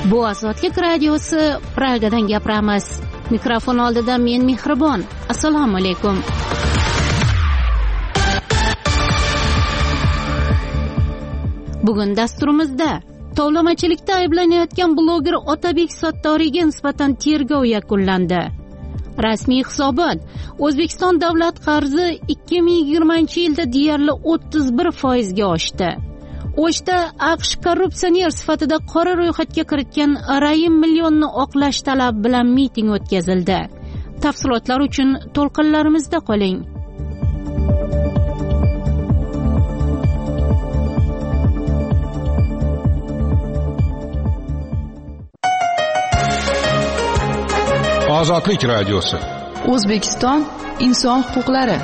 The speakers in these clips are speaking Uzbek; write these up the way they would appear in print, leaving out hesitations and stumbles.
Bu Ozodlik radiosi, Pragadan gapiramiz. Mikrofon oldida men Mehribon. Assalomu alaykum. Bugun dasturimizda tovlamachilikda ayblanayotgan bloger Otabek Sattoriyga nisbatan tergov yakunlandi. Rasmiy hisobot: O'zbekiston davlat qarzi 2020-yilda deyarli 31% ga oshdi. O'shda AQSh korrupsioner sifatida qora ro'yxatga kiritgan Raim Millonni oqlash talabi bilan miting o'tkazildi. Tafsilotlar uchun to'lqinlarimizda qoling. Ozodlik radiosi. O'zbekiston inson huquqlari.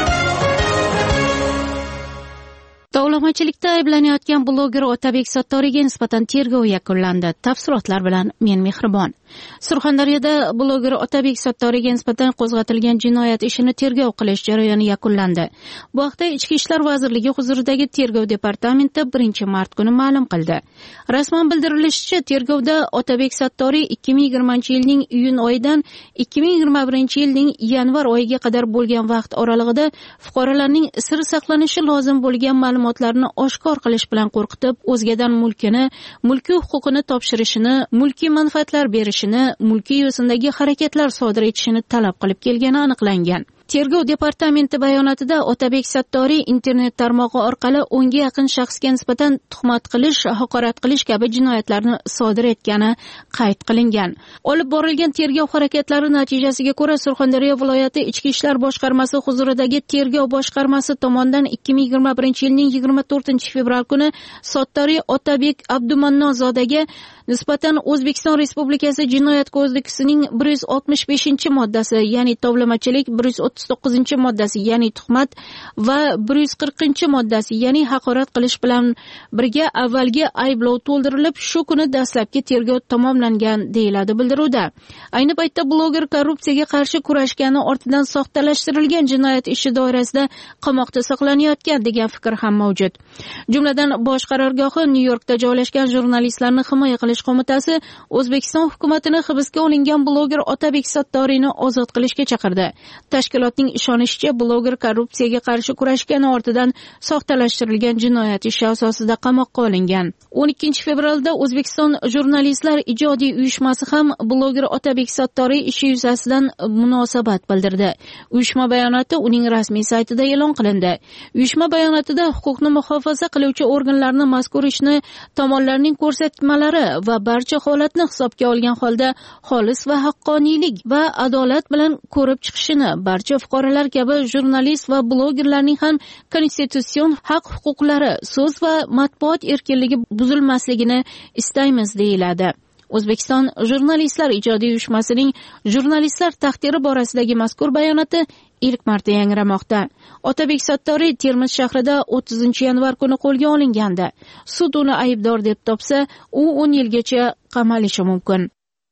Tovlamachilikda ayblanayotgan bloger Otabek Sattoriyga nisbatan tergov yakunlandi. Tafsilotlar bilan men Mehribon. Surxondaryoda bloger Otabek Sattoriyga nisbatan qo'zg'atilgan jinoyat ishini tergov qilish jarayoni yakunlandi. Bu haqda Ichki ishlar vazirligi huzuridagi tergov departamenti 1-mart kuni ma'lum qildi. Rasman bildirilishicha, tergovda Otabek Sattoriy 2020-yilning iyun oyidan 2021-yilning yanvar oyiga qadar bo'lgan vaqt oralig'ida fuqarolarning sir saqlanishi lozim bo'lgan ma'lumotlarni oshkor qilish bilan qo'rqitib, o'zgadan mulkiy huquqini topshirishini, mulkiy manfaatlar berishini, mulkiy yo'sindagi harakatlar sodir etishini talab qilib kelgani aniqlangan. Tergov departamenti bayonotida Otabek Sattoriy internet tarmog'i orqali 10 ga yaqin shaxsga nisbatan tuhmat qilish, haqorat qilish kabi jinoyatlarni sodir etgani qayd qilingan. Olib borilgan tergov harakatlari natijasiga ko'ra Surxondaryo viloyati Ichki ishlar boshqarmasi huzuridagi tergov boshqarmasi tomonidan 2021-yilning 24-fevral kuni Sattoriy Otabek Abdumannozodaga nisbatan O'zbekiston Respublikasi Jinoyat kodeksining 165-moddasi, ya'ni tovlamachilik, 139-moddasi, ya'ni tuhmat va 140-moddasi, ya'ni haqorat qilish bilan birga avvalgi ayblov to'ldirilib, shu kuni dastlabki tergov tamomlangan, deyiladi bildiruvda. Ayni paytda bloger korrupsiyaga qarshi kurashgani ortidan soxtalashtirilgan jinoyat ishi doirasida qamoqda saqlanayotgan degan fikr ham mavjud. Jumladan, bosh qarorgohi Nyu-Yorkda joylashgan jurnalistlarni himoya qilish qo'mitasi O'zbekiston hukumatini hibsga olingan bloger Otabek Sattoriyni ozod qilishga chaqirdi. Tashkilotning ishonishicha, bloger korrupsiyaga qarshi kurashgani ortidan soxtalashtirilgan jinoyat ishi asosida qamoqqa olingan. 12-fevralda O'zbekiston jurnalistlar ijodiy uyushmasi ham bloger Otabek Sattoriy ishi yuzasidan munosabat bildirdi. Uyushma bayonoti uning rasmiy saytida e'lon qilindi. Uyushma bayonotida huquqni muhofaza qiluvchi organlarni mazkur ishni tomonlarning ko'rsatmalari va barcha holatni hisobga olgan holda xolis va haqqoniylik va adolat bilan ko'rib chiqishini, barcha fuqarolar kabi jurnalist va blogerlarning ham konstitutsion haq-huquqlari, so'z va matbuot erkinligi buzilmasligini istaymiz, deyiladi. O'zbekiston jurnalistlar ijodiy uyushmasining jurnalistlar taqdiri borasidagi mazkur bayonoti ilk marta yangramoqda. Otabek Sattoriy Termiz shahrida 30-yanvar kuni qo'lga olingandi. Sud uni aybdor deb topsa, u 10 yilgacha qamalishi mumkin.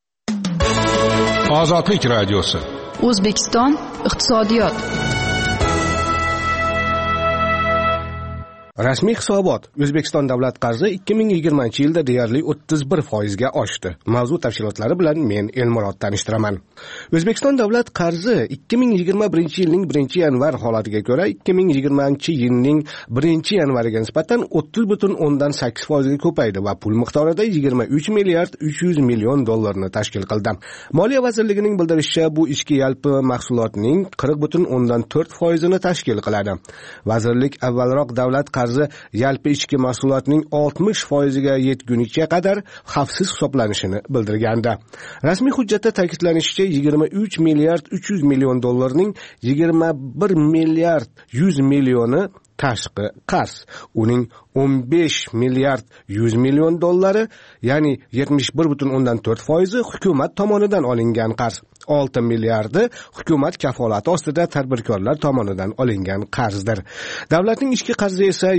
Ozodlik radiosi. O'zbekiston iqtisodiyot. Rasmiy hisobot: O'zbekiston davlat qarzi 2020-yilda deyarli 31% ga oshdi. Mavzu tafsilotlari bilan men Elmurod tanishtiraman. O'zbekiston davlat qarzi 2021-yilning 1-yanvar holatiga ko'ra 2020-yilning 1-yanvariga nisbatan 30.8% ga ko'paydi va pul miqdorida 23 milliard 300 million dollarni tashkil qildi. Moliya vazirligining bildirishicha, bu ichki yalpi mahsulotning 40.4% ni tashkil qiladi. Vazirlik avvalroq davlat qarzi yalpi ichki mahsulotning 60% ga yetgunicha qadar xavfsiz hisoblanishini bildirgandi. Rasmiy hujjatda ta'kidlanishicha, 23 milliard 300 million dollarning 21 milliard 100 millioni tashqi qarz, uning 15 milliard 100 million dollari, ya'ni 71.4% hukumat tomonidan olingan qarz. 6 milliardi hukumat kafolati ostida tadbirkorlar tomonidan olingan qarzdir. Davlatning ichki qarzi esa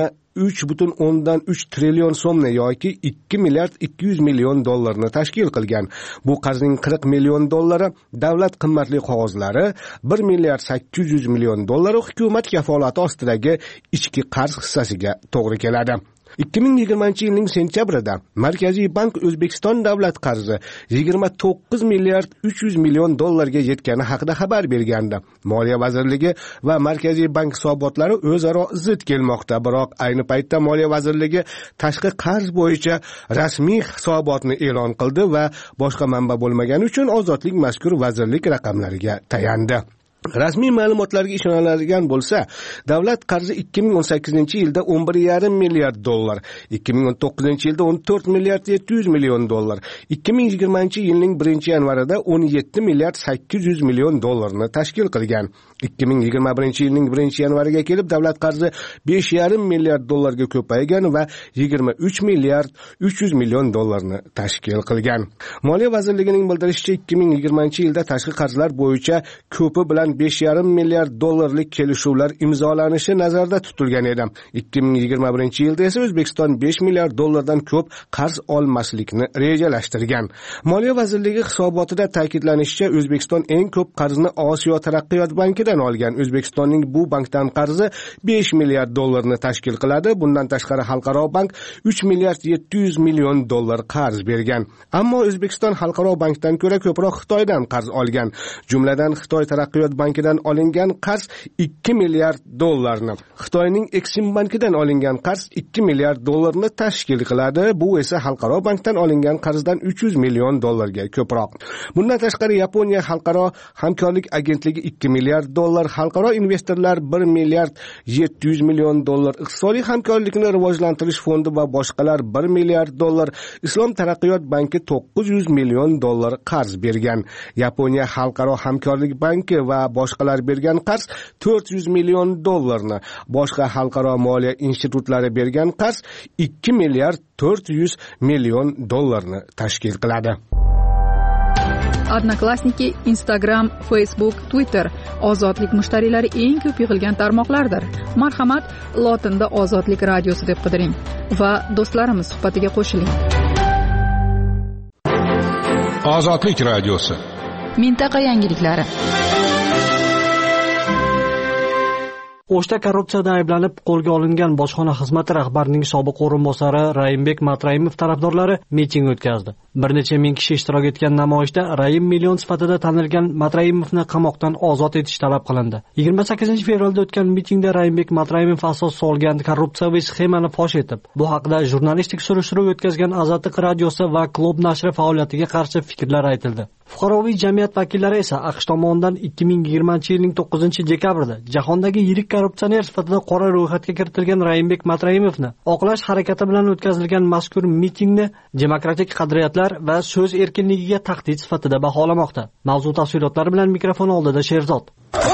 3.3 trillion so'mni yoki 2 milliard 200 million dollarni tashkil qilgan. Bu qarzning 40 million dollari davlat qimmatli qog'ozlari, 1 milliard 800 million dollari hukumat kafolati ostidagi ichki qarz hissasiga to'g'ri keladi. 2020-yilning sentyabrida Markaziy bank O'zbekiston davlat qarzi 29 milliard 300 million dollarga yetgani haqida xabar bergandi. Moliya vazirligi va Markaziy bank hisobotlari o'zaro zid kelmoqda, biroq ayni paytda Moliya vazirligi tashqi qarz bo'yicha rasmiy hisobotni e'lon qildi va boshqa manba bo'lmagani uchun Ozodlik mazkur vazirlik raqamlariga tayandi. Rasmiy ma'lumotlarga ishoniladigan bo'lsa, davlat qarzi 2018-yilda 11,5 milliard dollar, 2019-yilda 14 milliard 700 million dollar, 2020-yilning 1-yanvarida 17 milliard 800 million dollarni tashkil qilgan. 2021-yilning 1-yanvariga kelib davlat qarzi 5,5 milliard dollarga ko'paygan va 23 milliard 300 million dollarni tashkil qilgan. Moliya vazirligining bildirishicha, 2020-yilda tashqi qarzlar bo'yicha ko'pi bilan 5,5 milliard dollarlik kelishuvlar imzolanishi nazarda tutilgan edi. 2021-yilda esa O'zbekiston 5 milliard dollardan ko'p qarz olmaslikni rejalashtirgan. Moliya vazirligi hisobotida ta'kidlanishicha, O'zbekiston eng ko'p qarzni Osiyo taraqqiyot bankidan olgan. O'zbekistonning bu bankdan qarzi 5 milliard dollarni tashkil qiladi. Bundan tashqari Xalqaro bank 3 milliard 700 million dollar qarz bergan. Ammo O'zbekiston Xalqaro bankdan ko'ra ko'proq Xitoydan qarz olgan. Jumladan Xitoy taraqqiyot bankidan olingan qarz 2 milliard dollarni, Xitoyning Exim bankidan olingan qarz 2 milliard dollarni tashkil qiladi. Bu esa Xalqaro bankdan olingan qarzdan 300 million dollarga ko'proq. Bundan tashqari Yaponiya xalqaro hamkorlik agentligi 2 milliard dollar, xalqaro investorlar 1 milliard 700 million dollar, iqtisodiy hamkorlikni rivojlantirish fondi va boshqalar 1 milliard dollar, Islom taraqqiyot banki 900 million dollar qarz bergan. Yaponiya xalqaro hamkorlik banki va boshqalar bergan qarz 400 million dollarni, boshqa xalqaro moliya institutlari bergan qarz 2 milliard 400 million dollarni tashkil qiladi. Odnoklassniki, Instagram, Facebook, Twitter ozodlik mushtariylari eng ko'p yig'ilgan tarmoqlardir. Marhamat, lotinda Ozodlik radiosi deb qidiring va do'stlarimiz suhbatiga qo'shiling. Ozodlik radiosi. Mintaqa yangiliklari. O'shda korrupsiyada ayblanib qo'lga olingan bojxona xizmati rahbarining sobiq o'rinbosari Rayimbek Matraimov tarafdorlari miting o'tkazdi. Bir necha ming kishi ishtirok etgan namoyishda Rayim million sifatida tanilgan Matraimovni qamoqdan ozod etish talab qilindi. 28-fevralda o'tgan mitingda Rayimbek Matraimov asos solgan korrupsiyaviy sxemani fosh etib, bu haqda jurnalistik surishtiruv o'tkazgan Ozodlik radiosi va Klub nashri faoliyatiga qarshi fikrlar aytildi. Fuqaroviy jamiyat vakillari esa AQSh tomonidan 2020-yilning 9-dekabrida jahondagi yirik korrupsioner sifatida qora ro'yxatga kiritilgan Rayimbek Matraimovni oqlash harakati bilan o'tkazilgan mazkur mitingni demokratik qadriyatlar va so'z erkinligiga tahdid sifatida baholamoqda. Mavzu tafsilotlari bilan mikrofon oldida Sherzod.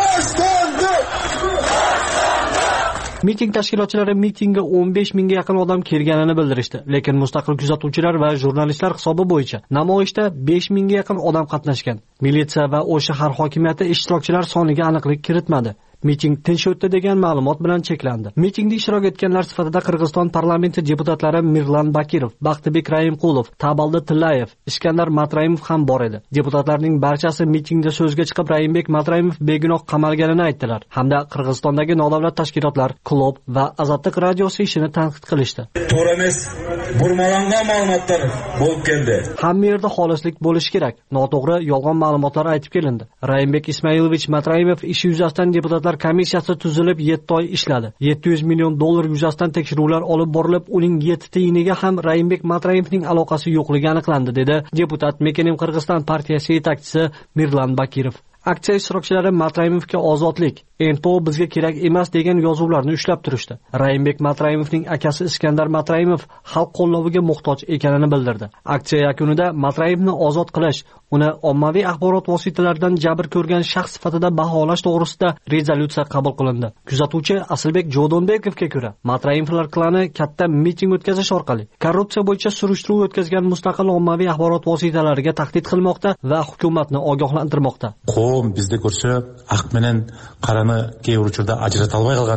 Miting tashkilotchilari mitingga 15 mingga yaqin odam kelganini bildirishdi, lekin mustaqil kuzatuvchilar va jurnalistlar hisobi bo'yicha namoyishda 5 mingga yaqin odam qatnashgan. Militsiya va shahar hokimiyati ishtirokchilar soniga aniqlik kiritmadi. Miting tinch o'tdi degan ma'lumot bilan cheklandi. Mitingda ishtirok etganlar sifatida Qirg'iziston parlamenti deputatlari Mirlan Bakirov, Baxtibek Raimqulov, Tabaldi Tillayev, Iskandar Matraimov ham bor edi. Deputatlarning barchasi mitingda so'zga chiqib Rayimbek Matraimov begunoh qamalganini aytdilar, hamda Qirg'izistondagi nodavlat tashkilotlar, klub va Ozodlik radiosi ishini tanqid qilishdi. To'g'ri emas, burmalangan ma'lumotlar bo'lib keldi. Hamma yerda xolislik bo'lishi kerak. Noto'g'ri, yolg'on ma'lumotlar aytib kelindi. Rayimbek Ismailovich Matraimov ishi yuzasidan deputatlar komissiyasi tuzilib 7 oy ishladi. 700 million dollar yuzasidan tekshiruvlar olib borilib, uning 7 tiyiniga ham Rayimbek Matraimovning aloqasi yo'qligi aniqlandi, dedi deputat Mekenim Qirg'iziston partiyasi yetakchisi Mirlan Bakirov. Aksiya ishtirokchilari Matraimovga ozodlik, NPO bizga kerak emas degan yozuvlarni ushlab turishdi. Rayimbek Matraimovning akasi Iskandar Matraimov xalq qo'lloviga muhtoj ekanini bildirdi. Aksiya yakunida Matraimovni ozod qilish, uni ommaviy axborot vositalaridan jabr ko'rgan shaxs sifatida baholash to'g'risida rezolyutsiya qabul qilindi. Kuzatuvchi Asilbek Jodonbekovga ko'ra, Matraimovlar klani katta miting o'tkazish orqali korrupsiya bo'yicha surishtiruv o'tkazgan mustaqil ommaviy axborot vositalariga tahdid qilmoqda va hukumatni ogohlantirmoqda. Bizda ko'rsa aq bilan qarani keyingi uchurda ajrata olmay qolgan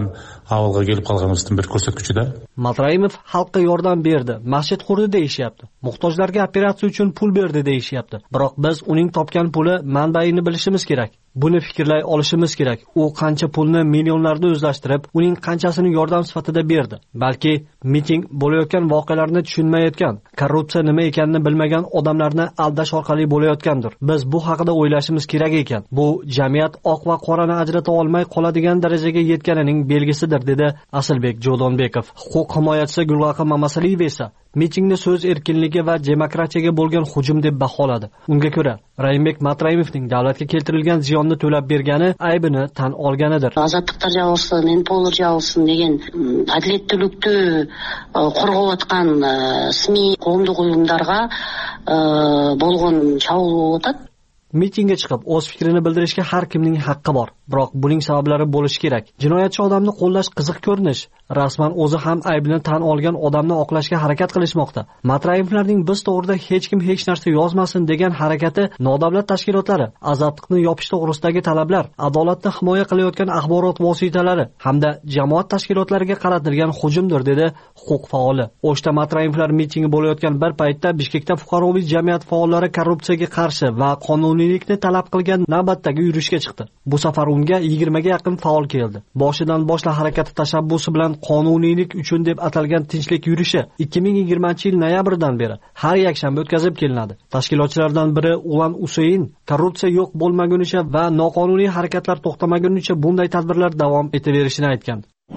avvalga kelib qolganimizdan bir ko'rsatkichida. Matraimov xalqqa yordam berdi, masjid qurdi deyishyapti. Muhtojlarga operatsiya uchun pul berdi deyishyapti. Biroq biz uning topgan puli manbaini bilishimiz kerak. Buni fikrlay olishimiz kerak. U qancha pulni millionlarda o'zlashtirib, uning qanchasini yordam sifatida berdi. Balki miting bo'layotgan voqealarni tushunmayotgan, korrupsiya nima ekanini bilmagan odamlarni aldash orqali bo'layotgandir. Biz bu haqida o'ylashimiz kerak ekan. Bu jamiyat oq va qorani ajrata olmay qoladigan darajaga yetganining belgisidir, dedi Asilbek Jodonbekov. Huquq himoyachisi Gulg'aqa Mamasaliyeva esa mitingni so'z erkinligi va demokratiyaga bo'lgan hujum deb baholadi. Unga ko'ra, Raimbek Matraimovning davlatga keltirilgan ziyonni to'lab bergani aybini tan olganidir. Ozodliklar javosin, menpolar javosin degan adaletlükni qo'rg'ayotgan ismiy qo'mlik uyumlarga bo'lgan chavul o'tadi. Mitingga chiqib o'z fikrini bildirishga har kimning haqqi bor, biroq buning sabablari bo'lishi kerak. Jinoyatchi odamni qo'llash qiziq ko'rinish. Rasman o'zi ham aybini tan olgan odamni oqlashga harakat qilishmoqda. Matraimlarning biz to'g'rida hech kim hech narsa yozmasin degan harakati nodavlat tashkilotlari, azobni yopish to'g'risidagi talablar, adolatni himoya qilayotgan axborot vositalari hamda jamoat tashkilotlariga qaratilgan hujumdir, dedi huquq faoli. O'shda Matraimlar mitingi bo'layotgan bir paytda Bishkekda fuqaroviy jamiyat faollari korrupsiyaga qarshi va qonuniylikni talab qilgan navbatdagi yurishga chiqdi. Bu safar unga 20 ga yaqin faol keldi. Boshidan boshla harakati tashabbusi bilan qonuniylik uchun deb atalgan tinchlik yurishi 2020-yil noyabrdan beri har yakshanba o'tkazib kelinadi. Tashkilotchilardan biri Ulan Usayn korrupsiya yo'q bo'lmagunicha va noqonuniy harakatlar to'xtamagunicha bunday tadbirlar davom etaverishini aytgan.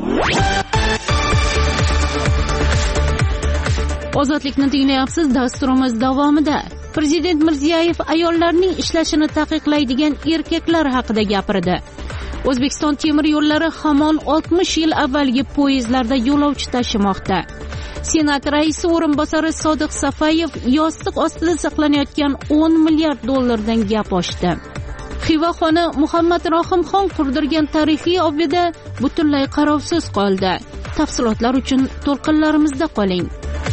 Ozodlikni tinglayapsiz. Dasturimiz davomida Prezident Mirziyoyev ayollarning ishlashini taqiqlaydigan erkaklar haqida gapirdi. O'zbekiston temir yo'llari hamon 60 yil avvalgi poyezdlarda yo'lovchi tashimoqda. Senat raisi o'rinbosari Sodiq Safayev yostiq ostida saqlanayotgan 10 milliard dollardan gap ochdi. Xiva xoni Muhammad Rohimxon qurdirgan tarixiy obida butunlay qarovsiz qoldi. Tafsilotlar uchun to'lqinlarimizda qoling.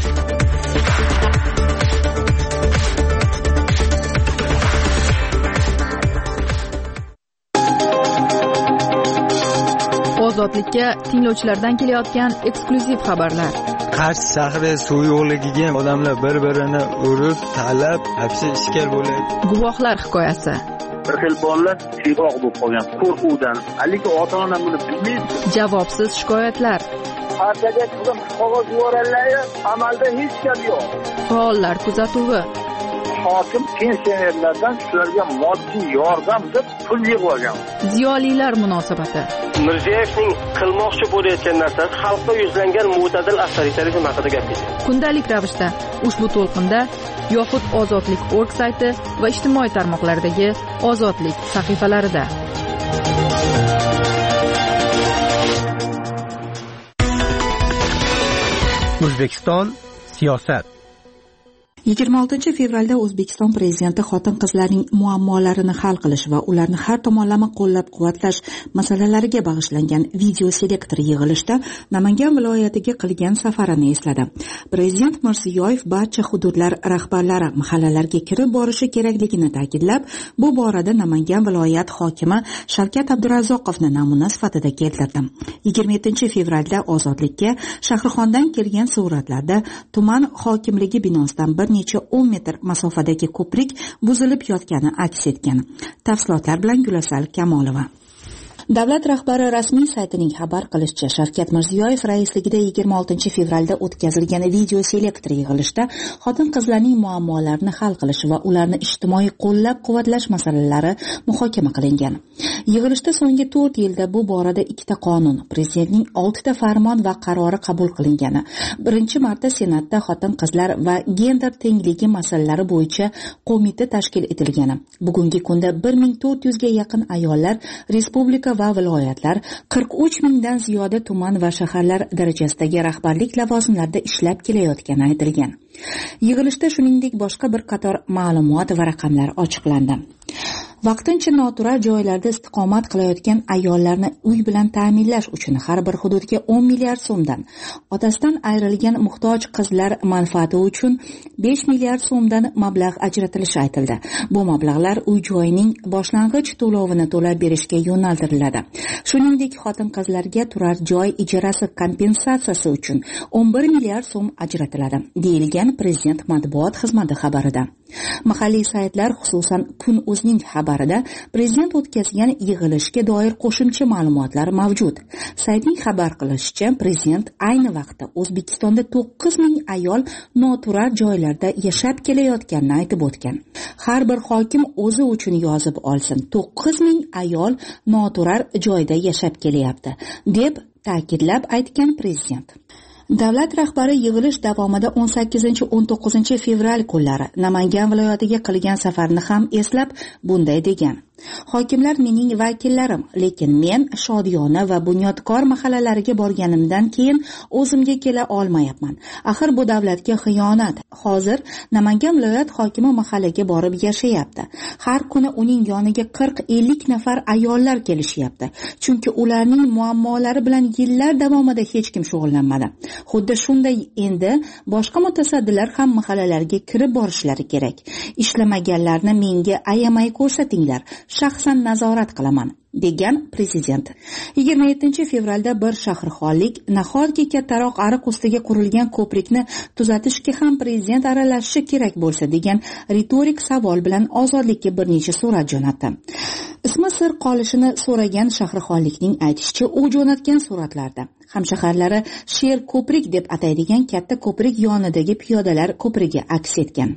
Ozodlikka tinglovchilardan kelayotgan eksklyuziv xabarlar. Qarshi shahri suv yo'qligiga odamlar bir-birini urib, talab, hapsi ishkal bo'ladi. Guvohlar hikoyasi. Bir xil bolalar siroq bo'lib qolgan qo'rquvdan. Haligi ota-ona buni bilmaydi. Javobsiz shikoyatlar. Partiyaga qizim qog'oz yuborganlar, amalda hech gap yo'q. Faollar kuzatuvi. Hokim pensionerlardan shularga moddiy yordam deb pul yig'ib olgan. Ziyolilar munosabati. Mirziyoyevning qilmoqchi bo'layotgan narsasi xalqqa yuzlangan mo'tadil avtoritarizm haqida gapirdi. Kundalik ravishda ushbu to'lqinda yoxud ozodlik.org sayti va ijtimoiy tarmoqlardagi Ozodlik sahifalarida. O'zbekiston siyosat. 26 fevralda O'zbekiston prezidenti xotin-qizlarning muammolarini hal qilish va ularni har tomonlama qo'llab-quvvatlash masalalariga bag'ishlangan video selektor yig'ilishda Namangan viloyatiga qilgan safarini esladi. Prezident Mirziyoyev barcha hududlar rahbarlari mahallalarga kirib borishi kerakligini ta'kidlab, bu borada Namangan viloyat hokimi Shavkat Abdurazzoqovni namuna sifatida keltirdi. 27 fevralda Ozodlikka Shahrixondan kelgan suratlarda tuman hokimligi binosidan bir necha 10 metr masofadagi ko'prik buzilib yotgani aks etgan. Tafsilotlar bilan Gulasal Kamolova. Davlat rahbari rasmiy saytining xabar qilishicha, Shavkat Mirziyoyev raisligida 26 fevralda o'tkazilgan video selektor yig'ilishda xotin-qizlarning muammolarini hal qilish va ularni ijtimoiy qo'llab-quvvatlash masalalari muhokama qilingan. Yig'ilishda so'nggi 4 yilda bu borada 2 qonun, prezidentning 6 ta farmon va qarori qabul qilingani, birinchi marta Senatda xotin-qizlar va gender tengligi masalalari bo'yicha qo'mita tashkil etilgani, bugungi kunda 1400 ga yaqin ayollar respublika va viloyatlar, 43 mingdan ziyoda tuman va shaharlar darajasidagi rahbarlik lavozimlarida ishlab kelayotgani aytilgan. Yig'ilishda shuningdek boshqa bir qator ma'lumot va raqamlar ochiqlandi. Vaqtincha noturar joylarda istiqomat qilayotgan ayollarni uy bilan ta'minlash uchun har bir hududga 10 milliard so'mdan, otasidan ayrilgan muhtoj qizlar manfaati uchun 5 milliard so'mdan mablag' ajratilishi aytildi. Bu mablag'lar uy-joyning boshlang'ich to'lovini to'lab berishga yo'naltiriladi. Shuningdek, xotin-qizlarga turar joy ijarasi kompensatsiyasi uchun 11 milliard so'm ajratiladi, deyilgan Prezident matbuot xizmati xabarida. Mahalliy saytlar, xususan Kun.uz'ning xabarida Prezident o'tkazgan yig'ilishga doir qo'shimcha ma'lumotlar mavjud. Saytning xabar qilishicha, Prezident ayni vaqtda O'zbekistonda 9 ming ayol noturar joylarda yashab kelayotganini aytib o'tgan. Har bir hokim o'zi uchun yozib olsin, 9 ming ayol noturar joyda yashab kelyapti, deb ta'kidlab aytgan Prezident. Davlat rahbari yig'ilish davomida 18-19 fevral kunlari Namangan viloyatiga qilgan safarni ham eslab bunday degan: Hokimlar mening vakillarim, lekin men Shodiyona va Bunyodkor mahallalariga borganimdan keyin o'zimga kela olmayapman. Axir bu davlatga xiyonat. Hozir Namangan viloyat hokimi mahallaga borib yashayapti. Har kuni uning yoniga 40-50 nafar ayollar kelishyapti. Chunki ularning muammolari bilan yillar davomida hech kim shug'ullanmadi. Xuddi shunday endi boshqa mutasaddilar ham mahallalarga kirib borishlari kerak. Ishlamaganlarni menga ayamay ko'rsatinglar. Shaxsan nazorat qilaman, degan Prezident. 27 fevralda bir shahrixonlik nahotki kattaroq ariq ustiga qurilgan ko'prikni tuzatishga ham Prezident aralashishi kerak bo'lsa, degan ritorik savol bilan Ozodlikka bir necha surat jo'natdi. Ismi sir qolishini so'ragan shahrixonlikning aytishicha, u jo'natgan suratlarda hamshaharlari Sher ko'prik deb ataydigan katta ko'prik yonidagi piyodalar ko'prigi aks etgan.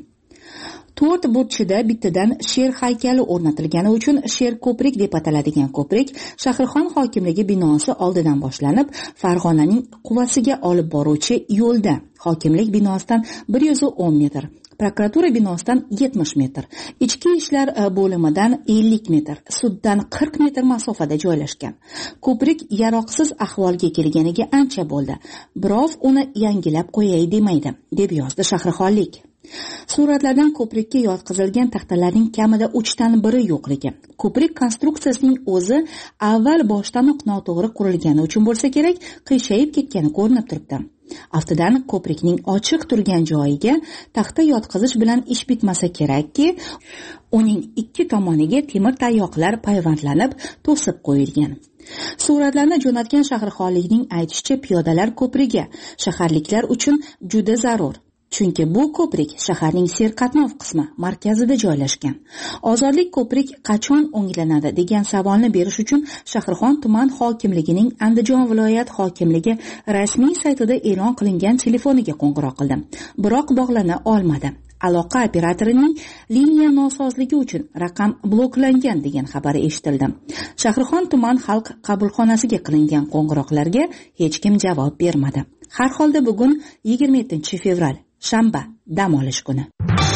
4 burchida bittadan sher haykali o'rnatilgani uchun Sher ko'prik deb ataladigan ko'prik Shahrixon hokimligi binosi oldidan boshlanib, Farg'onaning Quvasiga olib boruvchi yo'lda, hokimlik binosidan 110 metr, prokuratura binosidan 70 metr, ichki ishlar bo'limidan 50 metr, suddan 40 metr masofada joylashgan. Ko'prik yaroqsiz ahvolga kelganiga ancha bo'ldi. Birov uni yangilab qo'yay demaydi, deb yozdi shahrixonlik. Suratlardan ko'prikka yotqizilgan taxtalarning kamida 3 dan 1 yo'qligi. Ko'prik konstruksiyasining o'zi avval boshdanoq noto'g'ri qurilgani uchun bo'lsa kerak, qiyshayib ketgani ko'rinib turibdi. Aftidan ko'prikning ochiq turgan joyiga taxta yotqizish bilan ish bitmasa kerakki, uning ikki tomoniga temir tayoqlar payvandlanib to'sib qo'yilgan. Suratlarni jo'natgan shahrixonlikning aytishicha, piyodalar ko'prigi shaharliklar uchun juda zarur. Chunki bu ko'prik shaharning serqatnov qismi markazida joylashgan. Ozodlik ko'prik qachon o'nglanadi degan savolni berish uchun Shahrixon tuman hokimligining Andijon viloyat hokimligi rasmiy saytida e'lon qilingan telefoniga qo'ng'iroq qildim. Biroq bog'lana olmadi. Aloqa operatorining liniya nosozligi uchun raqam bloklangan degan xabar eshitildi. Shahrixon tuman xalq qabulxonasiga qilingan qo'ng'iroqlarga hech kim javob bermadi. Har holda bugun 27 fevral shanba, dam olish kuni.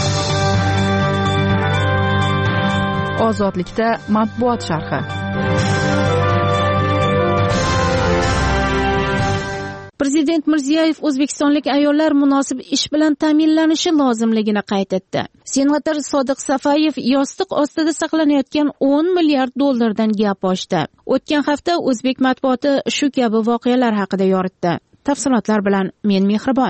Ozodlikda matbuot sharhi. Prezident Mirziyoyev o'zbekistonlik ayollar munosib ish bilan ta'minlanishi lozimligini qayd etdi. Senator Sodiq Safayev yostiq ostida saqlanayotgan 10 milliard dollardan gap ochdi. O'tgan hafta o'zbek matbuoti shu kabi voqealar haqida yoritdi. Tafsilotlar bilan men Mehribon.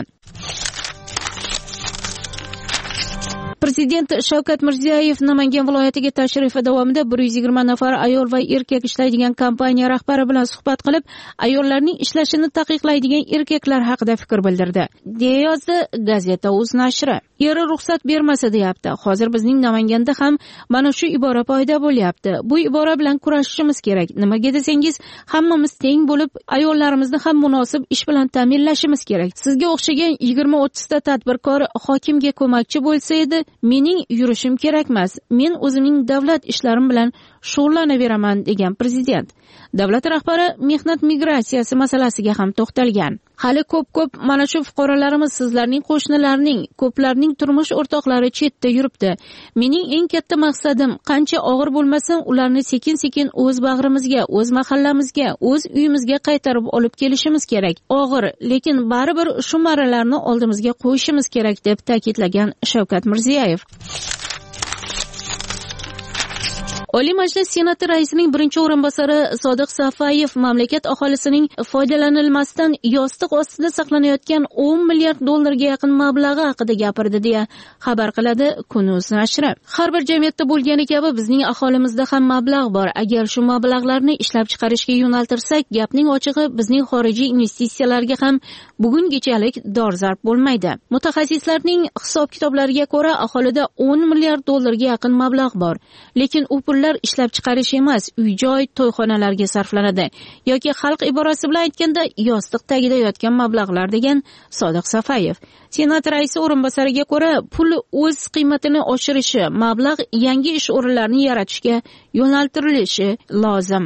Prezident Shavkat Mirziyoyev Namangan viloyatiga tashrifi davomida 120 nafar ayol va erkak ishlaydigan kompaniya rahbari bilan suhbat qilib, ayollarning ishlashini taqiqlaydigan erkaklar haqida fikr bildirdi, deya yozdi Gazeta.uz nashri. Eri ruxsat bermasa deyapti. Hozir bizning Namanganda ham mana shu ibora paydo bo'lyapti. Bu ibora bilan kurashishimiz kerak. Nimaga desangiz, hammamiz teng bo'lib, ayollarimizni ham munosib ish bilan ta'minlashimiz kerak. Sizga o'xshagan 20-30 ta tadbirkor hokimga ko'makchi bo'lsa edi, mening yurishim kerak emas. Men o'zimning davlat ishlarim bilan shug'ullanaveraman, degan prezident. Davlat rahbari mehnat migratsiyasi masalasiga ham to'xtalgan. Hali ko'p mana shu fuqarolarimiz sizlarning qo'shnilarning, ko'plarning turmush o'rtoqlari chetda yuribdi. Mening eng katta maqsadim qancha og'ir bo'lmasin, ularni sekin-sekin o'z bag'rimizga, o'z mahallamizga, o'z uyimizga qaytarib olib kelishimiz kerak. Og'ir, lekin baribir shu marralarni oldimizga qo'yishimiz kerak, deb ta'kidlagan Shavkat Mirziyoyev. Oliy Majlis Senati raisining birinchi o'rinbosari Sodiq Safayev mamlakat aholisining foydalanilmasdan yostiq ostida saqlanayotgan 10 milliard dollarga yaqin mablag'i haqida gapirdi deya xabar qiladi Kun.uz nashri. Har bir jamiyatda bo'lgani kabi bizning aholimizda ham mablag' bor. Agar shu mablag'larni ishlab chiqarishga yo'naltirsak, gapning ochig'i bizning xorijiy investitsiyalarga ham bugungichalik dolzarb bo'lmaydi. Mutaxassislarning hisob-kitoblariga ko'ra, aholida 10 milliard dollarga yaqin mablag' bor. Lekin u pullar ishlab chiqarish emas, uy-joy, to'yxonalarga sarflanadi yoki xalq iborasi bilan aytganda yostiq tagida yotgan mablag'lar degan Sodiq Safayev. Senat raisi o'rinbosariga ko'ra, pul o'z qiymatini oshirishi, mablag' yangi ish o'rinlarini yaratishga yo'naltirilishi lozim.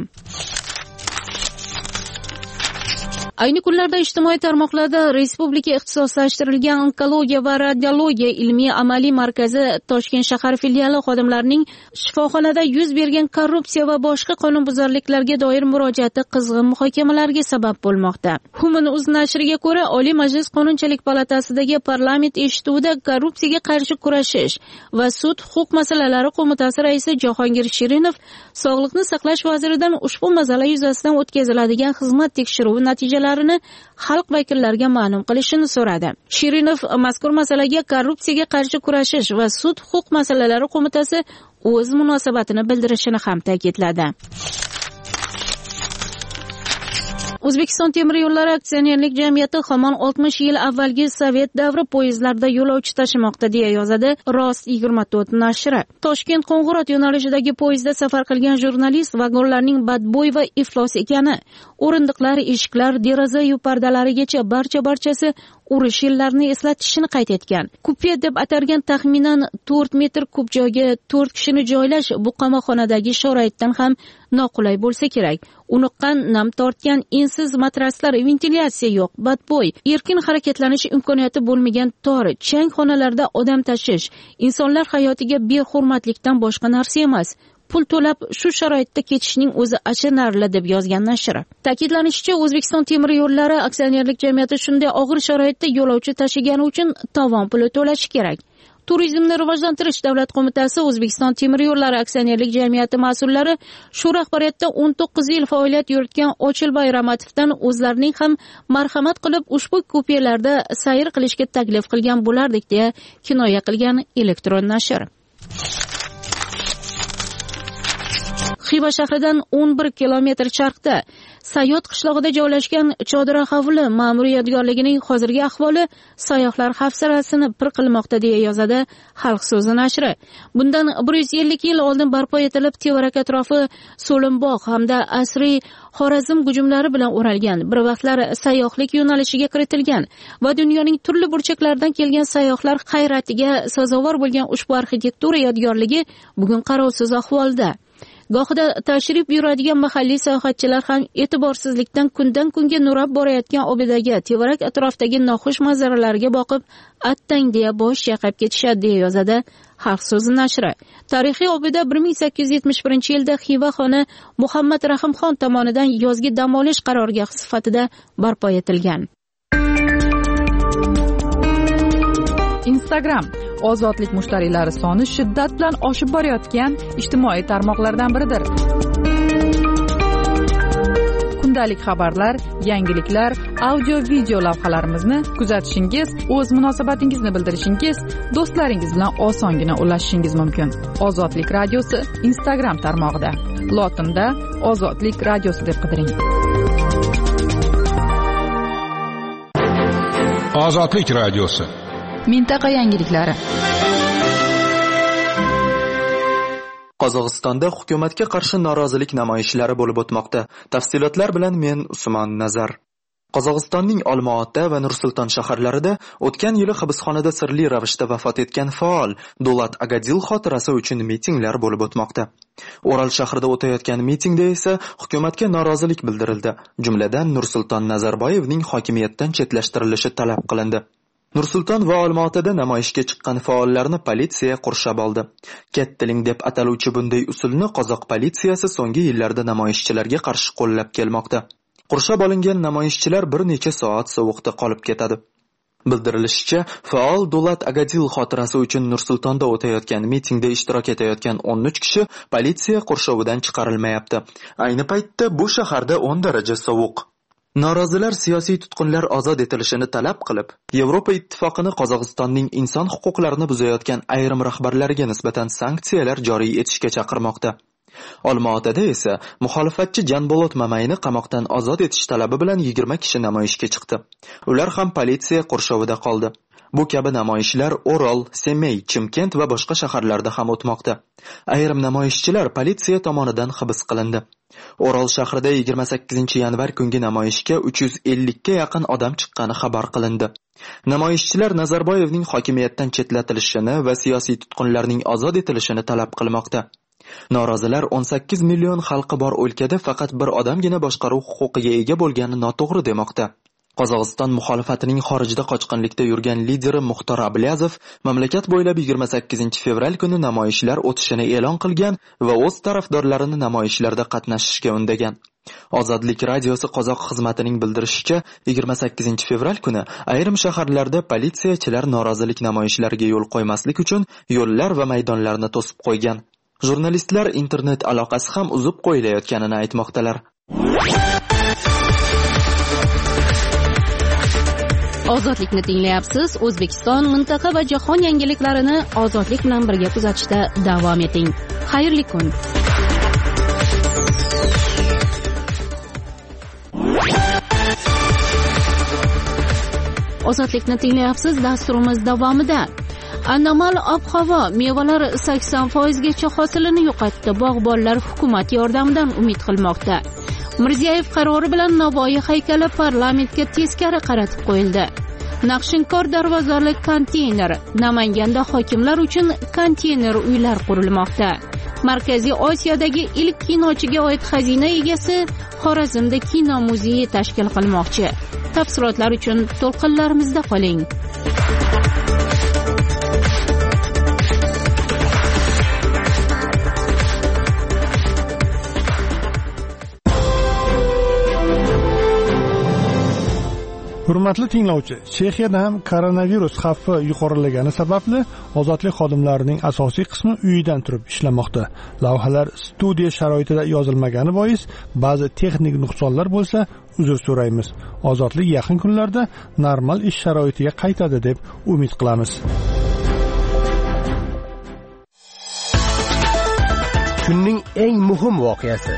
Ayni kunlarda ijtimoiy tarmoqlarda Respublika ixtisoslashtirilgan onkologiya va radiologiya ilmiy amaliy markazi Toshkent shahar filiali xodimlarining shifoxonada yuz bergan korrupsiya va boshqa qonunbuzarliklarga doir murojaati qizg'in muhokamalarga sabab bo'lmoqda. Kun.uz nashriga ko'ra, Oliy Majlis Qonunchilik palatasidagi parlament eshituvida korrupsiyaga qarshi kurashish va sud huquq masalalari qo'mitasi raisi Jahongir Shirinov Sog'liqni saqlash vaziridan ushbu masala yuzasidan o'tkaziladigan xizmat tekshiruvi natijalarini xalq vakillariga ma'lum qilishini so'radi. Shirinov mazkur masalaga korrupsiyaga qarshi kurashish va sud huquq masalalari qo'mitasi o'z munosabatini bildirishini ham ta'kidladi. O'zbekiston temir yo'llari aksionerlik jamiyati hamon 60 yil avvalgi sovet davri poyezdlarida yo'lovchi tashimoqda deya yozadi Rost 24 nashri. Toshkent Qo'ng'irot yo'nalishidagi poyezdda safar qilgan jurnalist vagonlarning badbo'y va iflos ekani, o'rindiqlar, eshiklar, deraza-yu pardalarigacha barchasi urush yillarini eslatishini qayd etgan. Kupe deb atalgan taxminan 4 metr kub joyga 4 kishini joylash bu qamoqxonadagi sharoitdan ham noqulay bo'lsa kerak. Uniqqan, nam tortgan, ensiz matraslar, ventilyatsiya yo'q, badbo'y, erkin harakatlanish imkoniyati bo'lmagan tor, chang xonalarda odam tashish insonlar hayotiga behurmatlikdan boshqa narsa emas. Pul to'lab shu sharoitda ketishning o'zi achinarli deb yozgan nashr. Ta'kidlanishicha, O'zbekiston temir yo'llari aksionerlik jamiyati shunday og'ir sharoitda yo'lovchi tashigani uchun tovon puli to'lashi kerak. Turizmni rivojlantirish davlat qo'mitasi O'zbekiston temir yo'llari aksionerlik jamiyati mas'ullari shu rahbariyatda 19 yil faoliyat yuritgan Ochilboy Ramatovdan o'zlarining ham marhamat qilib ushbu kupelarda sayr qilishga taklif qilgan bo'lardik deya kinoya qilgan elektron nashr. Xiva shahridan 11 kilometr charqda Sayot qishlog'ida joylashgan Chodira hovli ma'muriy yodgorligining hozirgi ahvoli sayyohlar hafsalasini pir qilmoqda deya yozadi Xalq so'zi nashri. Bundan 150 yil oldin barpo etilib, tevarak atrofi so'limbog' hamda asriy Xorazm hujumlari bilan o'ralgan, bir vaqtlar sayyohlik yo'nalishiga kiritilgan va dunyoning turli burchaklaridan kelgan sayyohlar hayratiga sazovor bo'lgan ushbu arxitektura yodgorligi bugun qarovsiz ahvolda. Gohida tashrif buyuradigan mahalliy sayohatchilar ham e'tiborsizlikdan kundan kunga nurab borayotgan obidaga, tevarak atrofdagi noxush manzaralarga boqib, attang deya bosh chayqab ketishadi deya yozadi Xalq so'zi nashri. Tarixiy obida 1871-yilda Xiva xoni Muhammad Rahimxon tomonidan yozgi dam olish qarorgohi sifatida barpo etilgan. Instagram ozodlik mushtariylari soni shiddat bilan oshib borayotgan ijtimoiy tarmoqlardan biridir. Kundalik xabarlar, yangiliklar, audio-video lavhalarimizni kuzatishingiz, o'z munosabatingizni bildirishingiz, do'stlaringiz bilan osongina ulashishingiz mumkin. Ozodlik radiosi Instagram tarmog'ida. Lotinda Ozodlik radiosi deb qidiring. Ozodlik radiosi. Mintaqa yangiliklari. Qozog'istonda hukumatga qarshi norozilik namoyishlari bo'lib o'tmoqda. Tafsilotlar bilan men Usmon Nazar. Qozog'istonning Olmaota va Nur-Sulton shaharlarida o'tgan yili hibsxonada sirli ravishda vafot etgan faol Dulat Agadil xotirasi uchun mitinglar bo'lib o'tmoqda. Oral shahrida o'tayotgan mitingda esa hukumatga norozilik bildirildi. Jumladan Nur-Sulton Nazarboyevning hokimiyatdan chetlashtirilishi talab qilindi. Nur-Sulton va Olmaotada namoyishga chiqqan faollarni politsiya qurshab oldi. Kettiling deb ataluvchi bunday usulni qozoq politsiyasi so'nggi yillarda namoyishchilarga qarshi qo'llab kelmoqda. Qurshab olingan namoyishchilar bir necha soat sovuqda qolib ketadi. Bildirilishicha, faol Dulat Agadil xotirasi uchun Nur-Sultonda o'tayotgan mitingda ishtirok etayotgan 13 kishi politsiya qurshovidan chiqarilmayapti. Ayni paytda bu shaharda 10 daraja sovuq. Norozilar siyosiy tutqunlar ozod etilishini talab qilib, Yevropa ittifoqini Qozog'istonning inson huquqlarini buzayotgan ayrim rahbarlariga nisbatan sanksiyalar joriy etishga chaqirmoqda. Olmaotada esa muxolifatchi Janbolot Mamayni qamoqdan ozod etish talabi bilan 20 kishi namoyishga chiqdi. Ular ham politsiya qurshovida qoldi. Bu kabi namoyishlar Orol, Semey, Chimkent va boshqa shaharlarda ham o'tmoqda. Ayrim namoyishchilar politsiya tomonidan hibs qilindi. Orol shahrida 28-yanvar kungi namoyishga 350 ga yaqin odam chiqqani xabar qilindi. Namoyishchilar Nazarboyevning hokimiyatdan chetlatilishini va siyosiy tutqunlarning ozod etilishini talab qilmoqda. Norozilar 18 million xalqi bor o'lkada faqat bir odamgina boshqaruv huquqiga ega bo'lgani noto'g'ri demoqda. Qozog'iston muxolifatining xorijda qochqinlikda yurgan lideri Muxtor Ablyazov mamlakat bo'ylab 28-fevral kuni namoyishlar o'tishini e'lon qilgan va o'z tarafdorlarini namoyishlarda qatnashishga undagan. Ozodlik radiosi qozoq xizmatining bildirishicha, 28-fevral kuni ayrim shaharlarda politsiyachilar norozilik namoyishlariga yo'l qo'ymaslik uchun yo'llar va maydonlarni to'sib qo'ygan. Jurnalistlar internet aloqasi ham uzib qo'yilayotganini aytmoqdalar. Ozodlikni tinglayapsiz. O'zbekiston, mintaqa va jahon yangiliklarini ozodlik bilan birga kuzatishda davom eting. Xayrli kun. Ozodlikni tinglayapsiz. Dasturimiz davomida anomal ob-havo mevalar 80% gacha hosilini yo'qotdi. Bog'bonlar hukumat yordamidan umid qilmoqda. Mirziyoyev qarori bilan Navoiy haykali parlamentga teskari qaratib qo'yildi. Naqshinkor darvozali konteyner. Namanganda hokimlar uchun konteyner uylar qurilmoqda. Markaziy Osiyodagi ilk kinochiga oid xazina egasi Xorazmda kino muzeyi tashkil qilmoqchi. Tafsilotlar uchun to'lqinlarimizda qoling. Hurmatli tinglovchi, Chexiyada ham koronavirus xavfi yuqorilagani sababli ozodlik xodimlarining asosiy qismi uyidan turib ishlamoqda. Lavhalar studiya sharoitida yozilmagani bois ba'zi texnik nuqsonlar bo'lsa, uzr so'raymiz. Ozodlik yaqin kunlarda normal ish sharoitiga qaytadi deb umid qilamiz. Kunning eng muhim voqeasi.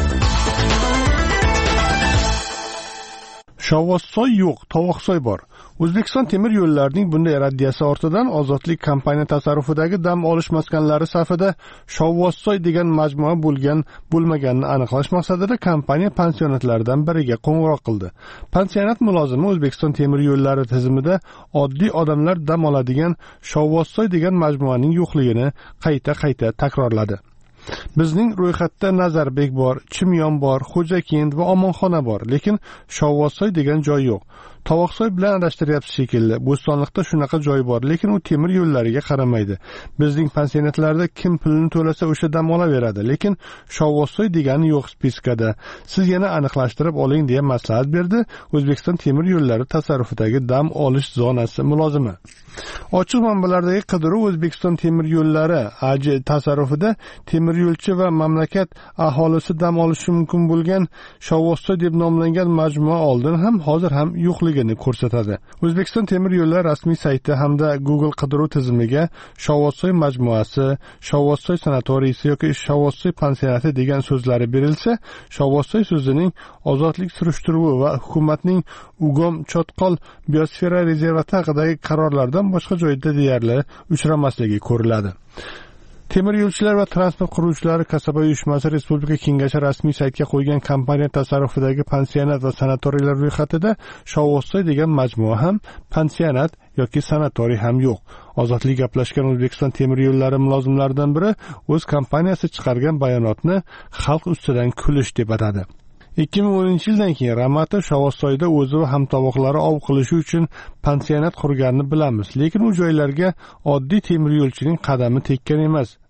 Shovvozsoy yo'q, Tovoqsoy bor. O'zbekiston temir yo'llarining bunday raddiyasi ortidan Ozodlik kompaniya tasarrufidagi dam olish maskanlari safida Shovvozsoy degan majmua bo'lmaganini aniqlash maqsadida kompaniya pansionatlaridan biriga qo'ng'iroq qildi. Pansionat mulozimi O'zbekiston temir yo'llari tizimida oddiy odamlar dam oladigan Shovvozsoy degan majmuaning yo'qligini qayta takrorladi. Bizning ro'yxatda Nazarbek bor, Chimyon bor, Xo'jakent va Omonxona bor, lekin Shovvozsoy degan joy yo'q. Tovoqsoy bilan adashtiryapsiz shekilli. Bo'stonliqda shunaqa joy bor, lekin u temir yo'llariga qaramaydi. Bizning pansionatlarda kim pulini to'lasa o'sha dam olaveradi, lekin Shovvozsoy degani yo'q spiskada. Siz yana aniqlashtirib oling deya maslahat berdi O'zbekiston temir yo'llari tasarrufidagi dam olish zonasi mulozimi. Ochiq manbalardagi qidiruv O'zbekiston temir yo'llari AJ tasarrufida temir yo'lchi va mamlakat aholisi dam olishi mumkin bo'lgan Shovvozsoy deb nomlangan majmua oldin ham hozir ham yo'qligini ko'rsatadi. O'zbekiston temir yo'llari rasmiy sayti hamda Google qidiruv tizimiga Shovvozsoy majmuasi, Shovvozsoy sanatoriysi yoki Shovvozsoy pansionati degan so'zlari berilsa, Shovvozsoy so'zining ozodlik surishtiruvi va hukumatning Ugom Chotqol biosfera rezervati haqidagi qarorlardan boshqa joyda deyarli uchramasligi ko'riladi. Temir yo'lchilar va transport quruvchilari kasaba uyushmasi Respublika Kengashi rasmiy saytga qo'ygan kompaniya tasarrufidagi pansionat va sanatoriylar ro'yxatida Shovvozsoy degan majmua ham, pansionat yoki sanatoriy ham yo'q. Ozodlik gaplashgan O'zbekiston temir yo'llari mulozimlaridan biri o'z kompaniyasi chiqargan bayonotni xalq ustidan kulish deb atadi. 2010-yildan keyin Ramatov Shovvozsoyda o'zi va hamtovoqlari ov qilishi uchun pansionat qurganini bilamiz, lekin u joylarga oddiy temir yo'lchining qadami tekkan emas.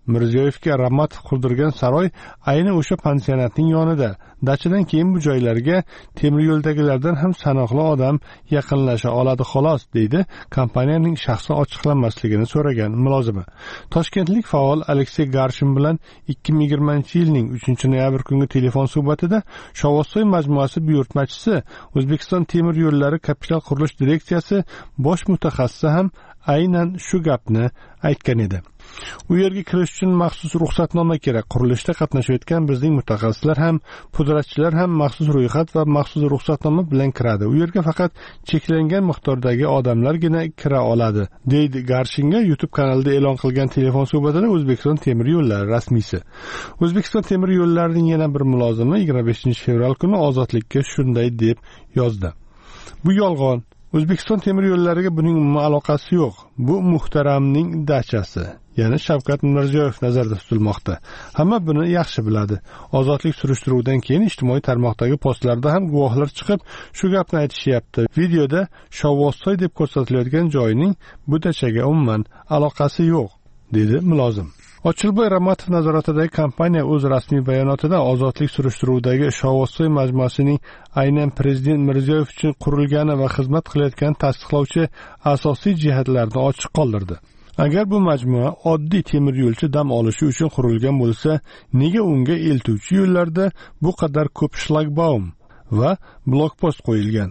Mirziyoyevga Ramatov qurdirgan saroy ayni o'sha pansionatning yonida. Dachadan keyin bu joylarga temir yo'ldagilardan ham sanoqli odam yaqinlasha oladi xolos, deydi kompaniyaning shaxsi ochiqlanmasligini so'ragan mulozima. Toshkentlik faol Aleksey Garshin bilan 2020-yilning 3-noyabr kungi telefon suhbatida Shovvozsoy majmuasi buyurtmachisi, O'zbekiston temir yo'llari kapital qurilish direksiyasi bosh mutaxassisi ham aynan shu gapni aytgan edi. U yerga kirish uchun maxsus ruxsatnoma kerak. Qurilishda qatnashayotgan bizning mutaxassislar ham, pudratchilar ham maxsus ro'yxat va maxsus ruxsatnoma bilan kiradi. U yerga faqat cheklangan miqdordagi odamlargina kira oladi, deydi Garshinga YouTube kanalida e'lon qilgan telefon suhbatida O'zbekiston temir yo'llari rasmiysi. O'zbekiston temir yo'llarining yana bir mulozimi 25-fevral kuni Ozodlikka shunday deb yozdi: Bu yolg'on. O'zbekiston temir yo'llariga buning umuman aloqasi yo'q. Bu muhtaramning dachasi, ya'ni Shavkat Mirziyoyev nazarda tutilmoqda. Hamma buni yaxshi biladi. Ozodlik surishtiruvidan keyin ijtimoiy tarmoqdagi postlarda ham guvohlar chiqib, shu gapni aytishyapti. Videoda Shovvozsoy deb ko'rsatilayotgan joyning bu dachaga umuman aloqasi yo'q, dedi mulozim. Ochilboy Ramatov nazoratidagi kompaniya o'z rasmiy bayonotida ozodlik surishtiruvidagi Shovvozsoy majmuasining aynan prezident Mirziyoyev uchun qurilgani va xizmat qilayotgani tasdiqlovchi asosiy jihatlarni ochiq qoldirdi. Agar bu majmua oddiy temir yo'lchi dam olishi uchun qurilgan bo'lsa, nega unga eltuvchi yo'llarda bu qadar ko'p shlagbaum va blokpost qo'yilgan?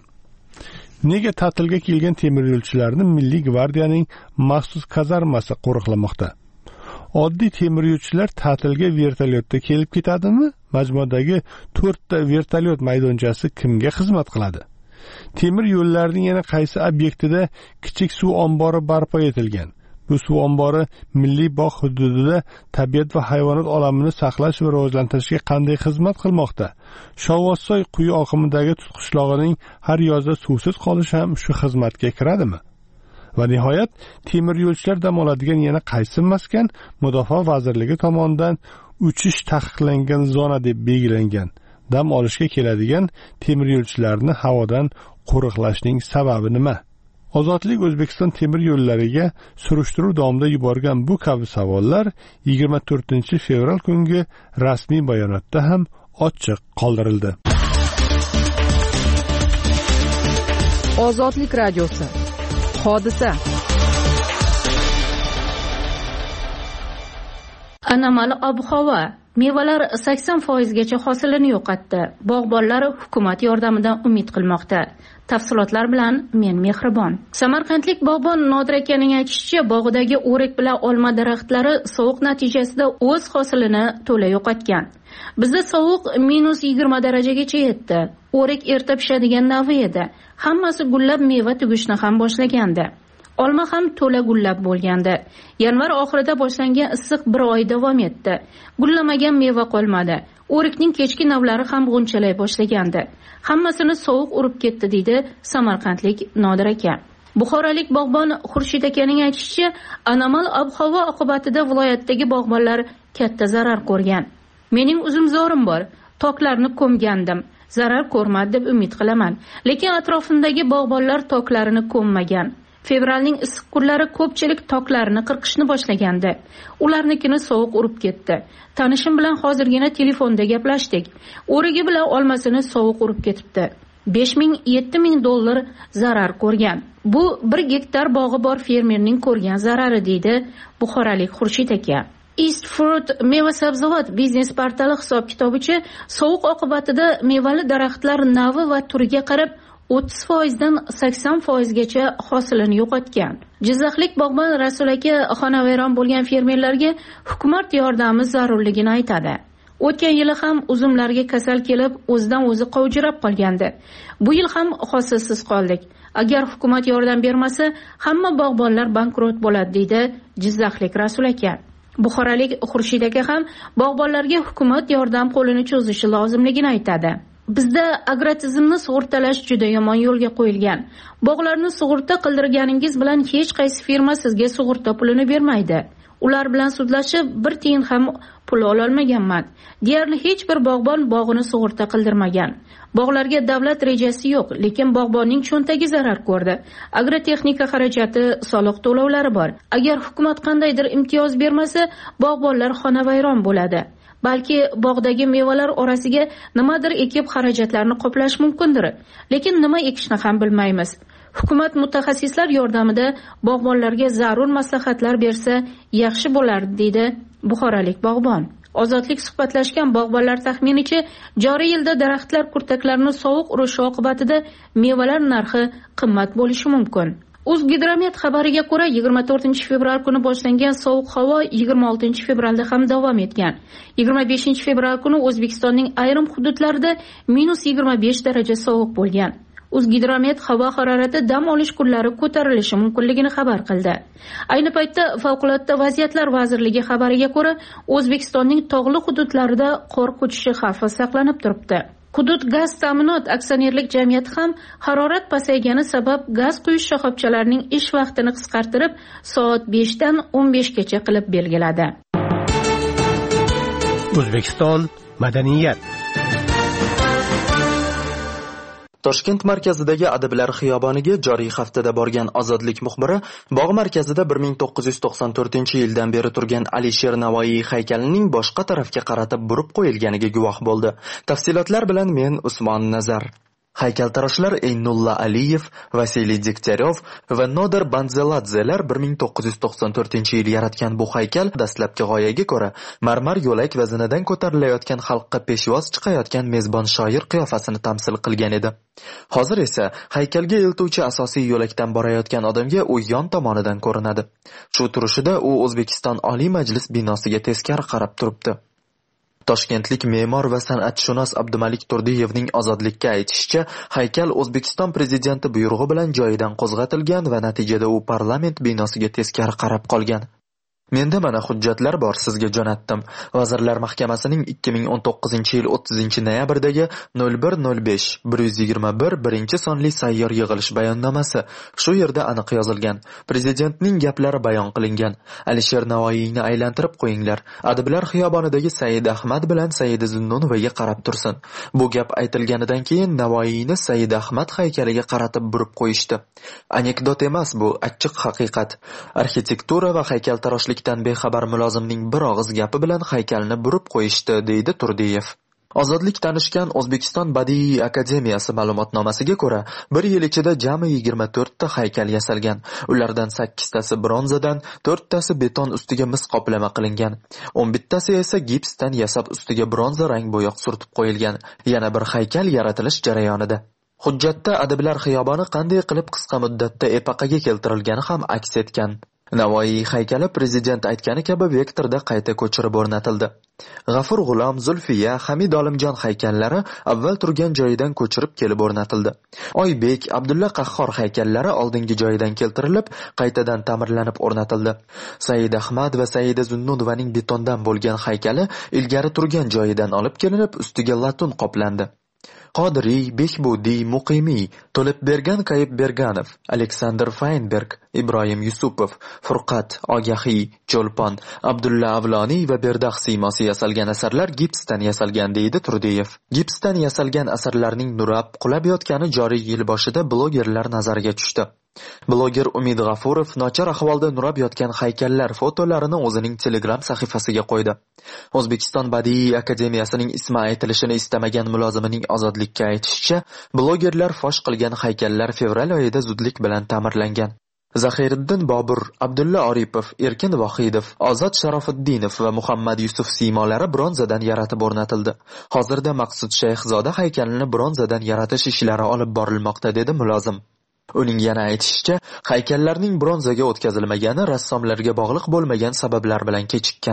Nega ta'tilga kelgan temir yo'lchilarni Milliy gvardiyaning maxsus kazarmasi qo'riqlamoqda? Oddiy temir yo'lchilar ta'tilga vertolyotda kelib ketadimi? Majmuadagi 4 ta vertolyot maydonchasi kimga xizmat qiladi? Temir yo'llarning yana qaysi obyektida kichik suv ombori barpo etilgan? Bu suv ombori milliy bog' hududida tabiat va hayvonot olamini saqlash va rivojlantirishga qanday xizmat qilmoqda? Shovvozsoy quyi oqimidagi tutqishlog'ining har yozda suvsiz qolishi ham shu xizmatga kiradimi? Va nihoyat, temir yo'lchilar dam oladigan yana qaysi maskan Mudofaa vazirligi tomonidan uchish taqiqlangan zona deb belgilangan? Dam olishga keladigan temir yo'lchilarni havodan qo'riqlashning sababi nima? Ozodlik O'zbekiston temir yo'llariga surishtiruv davomida yuborgan bu kabi savollar 24-fevral kungi rasmiy bayonotda ham ochiq qoldirildi. Ozodlik radiosi. Hodisa. Anomal ob-havo mevalar 80% hosilini yo'qotdi. Bog'bonlar hukumat yordamidan umid qilmoqda. Tafsilotlar bilan men Mehribon. Samarqandlik bog'bon Nodir akaning aytishicha, bog'idagi o'rik bilan olma daraxtlari sovuq natijasida o'z hosilini to'la yo'qotgan. Bizda sovuq -20 darajagacha yetdi. O'rik erta pishadigan navi edi. Hammasi gullab meva tugishni ham boshlagandi. Olma ham to'la gullab bo'lgandi. Yanvar oxirida boshlangan issiq bir oy davom etdi. Gullamagan meva qolmadi. O'rikning kechki navlari ham g'unchalay boshlagandi. Hammasini sovuq urib ketdi, deydi samarqandlik Nodir aka. Buxorolik bog'bon Xurshid akaning aytishicha, anomal ob-havo oqibatida viloyatdagi bog'bonlar katta zarar ko'rgan. Mening uzumzorim bor, toklarni ko'mgandim. Zarar ko'rmadi deb umid qilaman. Lekin atrofimdagi bog'bonlar toklarini ko'mmagan. Fevralning issiq kunlari ko'pchilik toklarini qirqishni boshlagandi. Ularnikini sovuq urib ketdi. Tanishim bilan hozirgina telefonda gaplashdik. O'rigi bilan olmasini sovuq urib ketibdi. 5000-7000 dollar zarar ko'rgan. Bu 1 gektar bog'i bor fermerning ko'rgan zarari, deydi buxorolik Xurshid aka. East Fruit meva sabzavot biznes portali hisob-kitobicha sovuq oqibatida mevali daraxtlar navi va turiga qarab 30% dan 80% gacha hosilini yo'qotgan. Jizzaxlik bog'bon Rasul aka xonavayron bo'lgan fermerlarga hukumat yordami zarurligini aytadi. O'tgan yili ham uzumlarga kasal kelib, o'zidan o'zi qovjirab qolgandi. Bu yil ham hosilsiz qoldik. Agar hukumat yordam bermasa, hamma bog'bonlar bankrot bo'ladi, deydi Jizzaxlik Rasul aka. Buxorolik Xurshid aka ham bog'bonlarga hukumat yordam qo'lini cho'zishi lozimligini aytadi. Bizda agrotizimni sug'urtalash juda yomon yo'lga qo'yilgan. Bog'larni sug'urta qildirganingiz bilan hech qaysi firma sizga sug'urta pulini bermaydi. Ular bilan sudlashib, bir tiyin ham pul ololmaganman. Deyarli hech bir bog'bon bog'ini sug'urta qildirmagan. Bog'larga davlat rejasi yo'q, lekin bog'bonning cho'ntagi zarar ko'rdi. Agrotexnika xarajati, soliq to'lovlari bor. Agar hukumat qandaydir imtiyoz bermasa, bog'bonlar xonavayron bo'ladi. Balki bog'dagi mevalar orasiga nimadir ekib xarajatlarni qoplash mumkindir, lekin nima ekishni ham bilmaymiz. Hukumat mutaxassislar yordamida bog'bonlarga zarur maslahatlar bersa yaxshi bo'lardi, deydi buxorolik bog'bon. Ozodlik suhbatlashgan bog'bonlar taxminicha, joriy yilda daraxtlar kurtaklarini sovuq urishi oqibatida mevalar narxi qimmat bo'lishi mumkin. O'zgidromet xabariga ko'ra, 24 fevral kuni boshlangan sovuq havo 26 fevralda ham davom etgan. 25 fevral kuni O'zbekistonning ayrim hududlarida -25 daraja sovuq bo'lgan. O'zgidromet havo harorati dam olish kunlari ko'tarilishi mumkinligini xabar qildi. Ayni paytda Favqulodda vaziyatlar vazirligi xabariga ko'ra, O'zbekistonning tog'li hududlarida qor ko'chishi xavfi saqlanib turibdi. Hudud gaz ta'minot aksionerlik jamiyati ham harorat pasaygani sabab gaz quyish shoxobchalarining ish vaqtini qisqartirib, soat 5 dan 15 gacha qilib belgiladi. O'zbekiston madaniyat. Toshkent markazidagi Adiblar xiyoboniga joriy haftada borgan Ozodlik muxbiri bog' markazida 1994-yildan beri turgan Alisher Navoiy haykalining boshqa tarafga qaratib burib qo'yilganiga guvoh bo'ldi. Tafsilotlar bilan men Usmon Nazar. Haykaltaroshlar Eynulla Aliyev, Vasiliy Degtyaryov va Nodir Banzeladzelar 1994-yil yaratgan bu haykal dastlabki g'oyaga ko'ra marmar yo'lak vaznidan ko'tarilayotgan xalqqa peshvoz chiqayotgan mezbon shoir qiyofasini tamsil qilgan edi. Hozir esa haykalga eltuvchi asosiy yo'lakdan borayotgan odamga u yon tomonidan ko'rinadi. Shu turishida u O'zbekiston Oliy Majlis binosiga teskari qarab turibdi. Toshkentlik me'mor va san'atshunos Abdumalik Turdiyevning Ozodlikka aytishicha, haykal O'zbekiston prezidenti buyrug'i bilan joyidan qo'zg'atilgan va natijada u parlament binosiga teskari qarab qolgan. Menda mana hujjatlar bor, sizga jo'natdim. Vazirlar Mahkamasining 2019-yil 30-noyabrdagi 01.05.121 birinchi sonli sayyor yig'ilish bayonnomasi. Shu yerda aniq yozilgan. Prezidentning gaplari bayon qilingan. Alisher Navoiyni aylantirib qo'yinglar. Adiblar xiyobonidagi Said Ahmad bilan Said Zunnunovaga qarab tursin. Bu gap aytilganidan keyin Navoiyni Said Ahmad haykaliga qaratib burib qo'yishdi. Anekdot emas bu, achchiq haqiqat. Arxitektura va haykaltaroshlik bexabar mulozimning bir og'iz gapi bilan haykalni burib qo'yishdi, deydi Turdiyev. Ozodlik tanishgan O'zbekiston Badiiy akademiyasi ma'lumotnomasiga ko'ra, bir yil ichida jami 24 ta haykal yasalgan. Ulardan 8 tasi bronzadan, 4 tasi beton ustiga mis qoplama qilingan. 11 tasi esa gipsdan yasab ustiga bronza rang bo'yoq surtib qo'yilgan. Yana bir haykal yaratilish jarayonida. Hujjatda Adiblar xiyoboni qanday qilib qisqa muddatda epaqaga keltirilgani ham aks etgan. Navoiy haykali prezident aytgani kabi vektorda qayta ko'chirib o'rnatildi. G'afur G'ulom, Zulfiya, Hamid Olimjon haykallari avval turgan joyidan ko'chirib kelib o'rnatildi. Oybek, Abdulla Qahhor haykallari oldingi joyidan keltirilib, qaytadan ta'mirlanib o'rnatildi. Said Ahmad va Saida Zunnunovaning betondan bo'lgan haykali ilgari turgan joyidan olib kelinib, ustiga latun qoplandi. Qodiriy, Bekbudiy, Muqimiy, To'libbergan Qayibberganov, Aleksandr Feinberg, Ibrohim Yusupov, Furqat, Ogahiy, Cho'lpon, Abdulla Avloniy va Berdax siymosi yasalgan asarlar gipsdan yasalgan, deydi Turdiyev. Gipsdan yasalgan asarlarning nurab, qulab yotgani joriy yil boshida blogerlar nazariga tushdi. Bloger Umid G'afurov nochar ahvolda nurab yotgan haykallar fotolarini o'zining Telegram sahifasiga qo'ydi. O'zbekiston Badiiy akademiyasining ismi aytilishini istamagan mulozimining Ozodlikka aytishicha, blogerlar fosh qilgan haykallar fevral oyida zudlik bilan ta'mirlangan. Zahiriddin Bobur, Abdulla Oripov, Erkin Vohidov, Ozod Sharofiddinov va Muhammad Yusuf siymolari bronzadan yaratib o'rnatildi. Hozirda Maqsud Shayxzoda haykalini bronzadan yaratish ishlari olib borilmoqda, dedi mulozim. Uning yana aytishicha, haykallarning bronzaga o'tkazilmagani rassomlarga bog'liq bo'lmagan sabablar bilan kechikkan.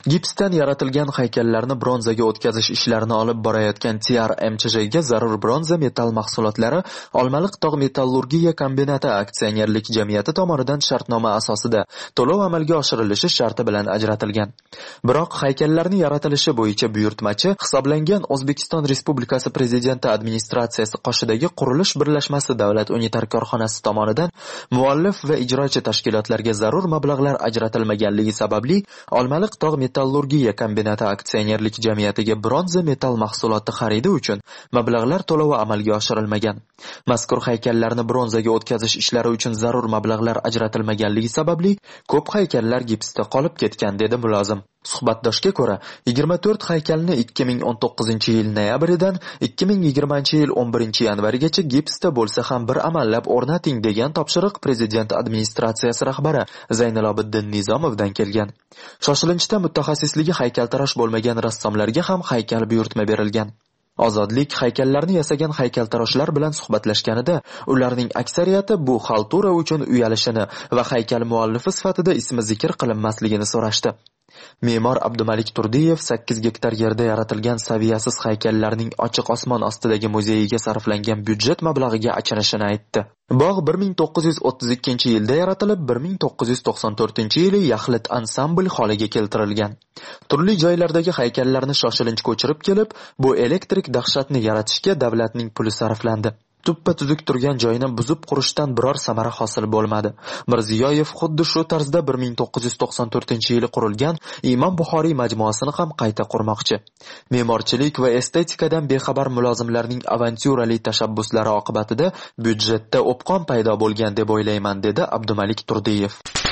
Gipsdan yaratilgan haykallarni bronzaga o'tkazish ishlarini olib borayotgan TRMCHga zarur bronza metall mahsulotlari Olmaliq tog' metallurgiya kombinati aksionerlik jamiyati tomonidan shartnoma asosida to'lov amalga oshirilishi sharti bilan ajratilgan. Biroq haykallarning yaratilishi bo'yicha buyurtmachi hisoblangan O'zbekiston Respublikasi Prezidenti administratsiyasi qoshidagi qurilish birlashmasi davlat unitar korxonasi tomonidan muallif va ijrochi tashkilotlarga zarur mablag'lar ajratilmaganligi sababli Olmaliq tog' metallurgiya kombinati aksionerlik jamiyatiga bronza metall mahsuloti xaridi uchun mablag'lar to'lovi amalga oshirilmagan. Mazkur haykallarni bronzaga o'tkazish ishlari uchun zarur mablag'lar ajratilmaganligi sababli ko'p haykallar gipsda qolib ketgan, dedi mulozim. Suhbatdoshga ko'ra, 24 haykalni 2019-yil noyabridan 2020-yil 11-yanvarigacha gipsda bo'lsa ham bir amallab o'rnating degan topshiriq Prezident administratsiyasi rahbari Zaynilobiddin Nizomovdan kelgan. Shoshilinchda mutaxassisligi haykaltarosh bo'lmagan rassomlarga ham haykal buyurtma berilgan. Ozodlik haykallarni yasagan haykaltaroshlar bilan suhbatlashganida ularning aksariyati bu xaltura uchun uyalishini va haykal muallifi sifatida ismi zikr qilinmasligini so'rashdi. Me'mor Abdumalik Turdiyev 8 gektar yerda yaratilgan saviyasiz haykallarning ochiq osmon ostidagi muzeyiga sarflangan byudjet mablag'iga achinishini aytdi. Bog' 1932-yilda yaratilib, 1994-yili yaxlit ansambl holiga keltirilgan. Turli joylardagi haykallarni shoshilinch ko'chirib kelib, bu elektrik dahshatni yaratishga davlatning puli sarflandi. Tuppa tuzuk turgan joyni buzib qurishdan biror samara hosil bo'lmadi. Mirziyoyev xuddi shu tarzda 1994-yili qurilgan Imom Buxoriy majmuasini ham qayta qurmoqchi. Me'morchilik va estetikadan bexabar mulozimlarning avantyurali tashabbuslari oqibatida byudjetda o'pqon paydo bo'lgan deb o'ylayman, dedi Abdumalik Turdiyev.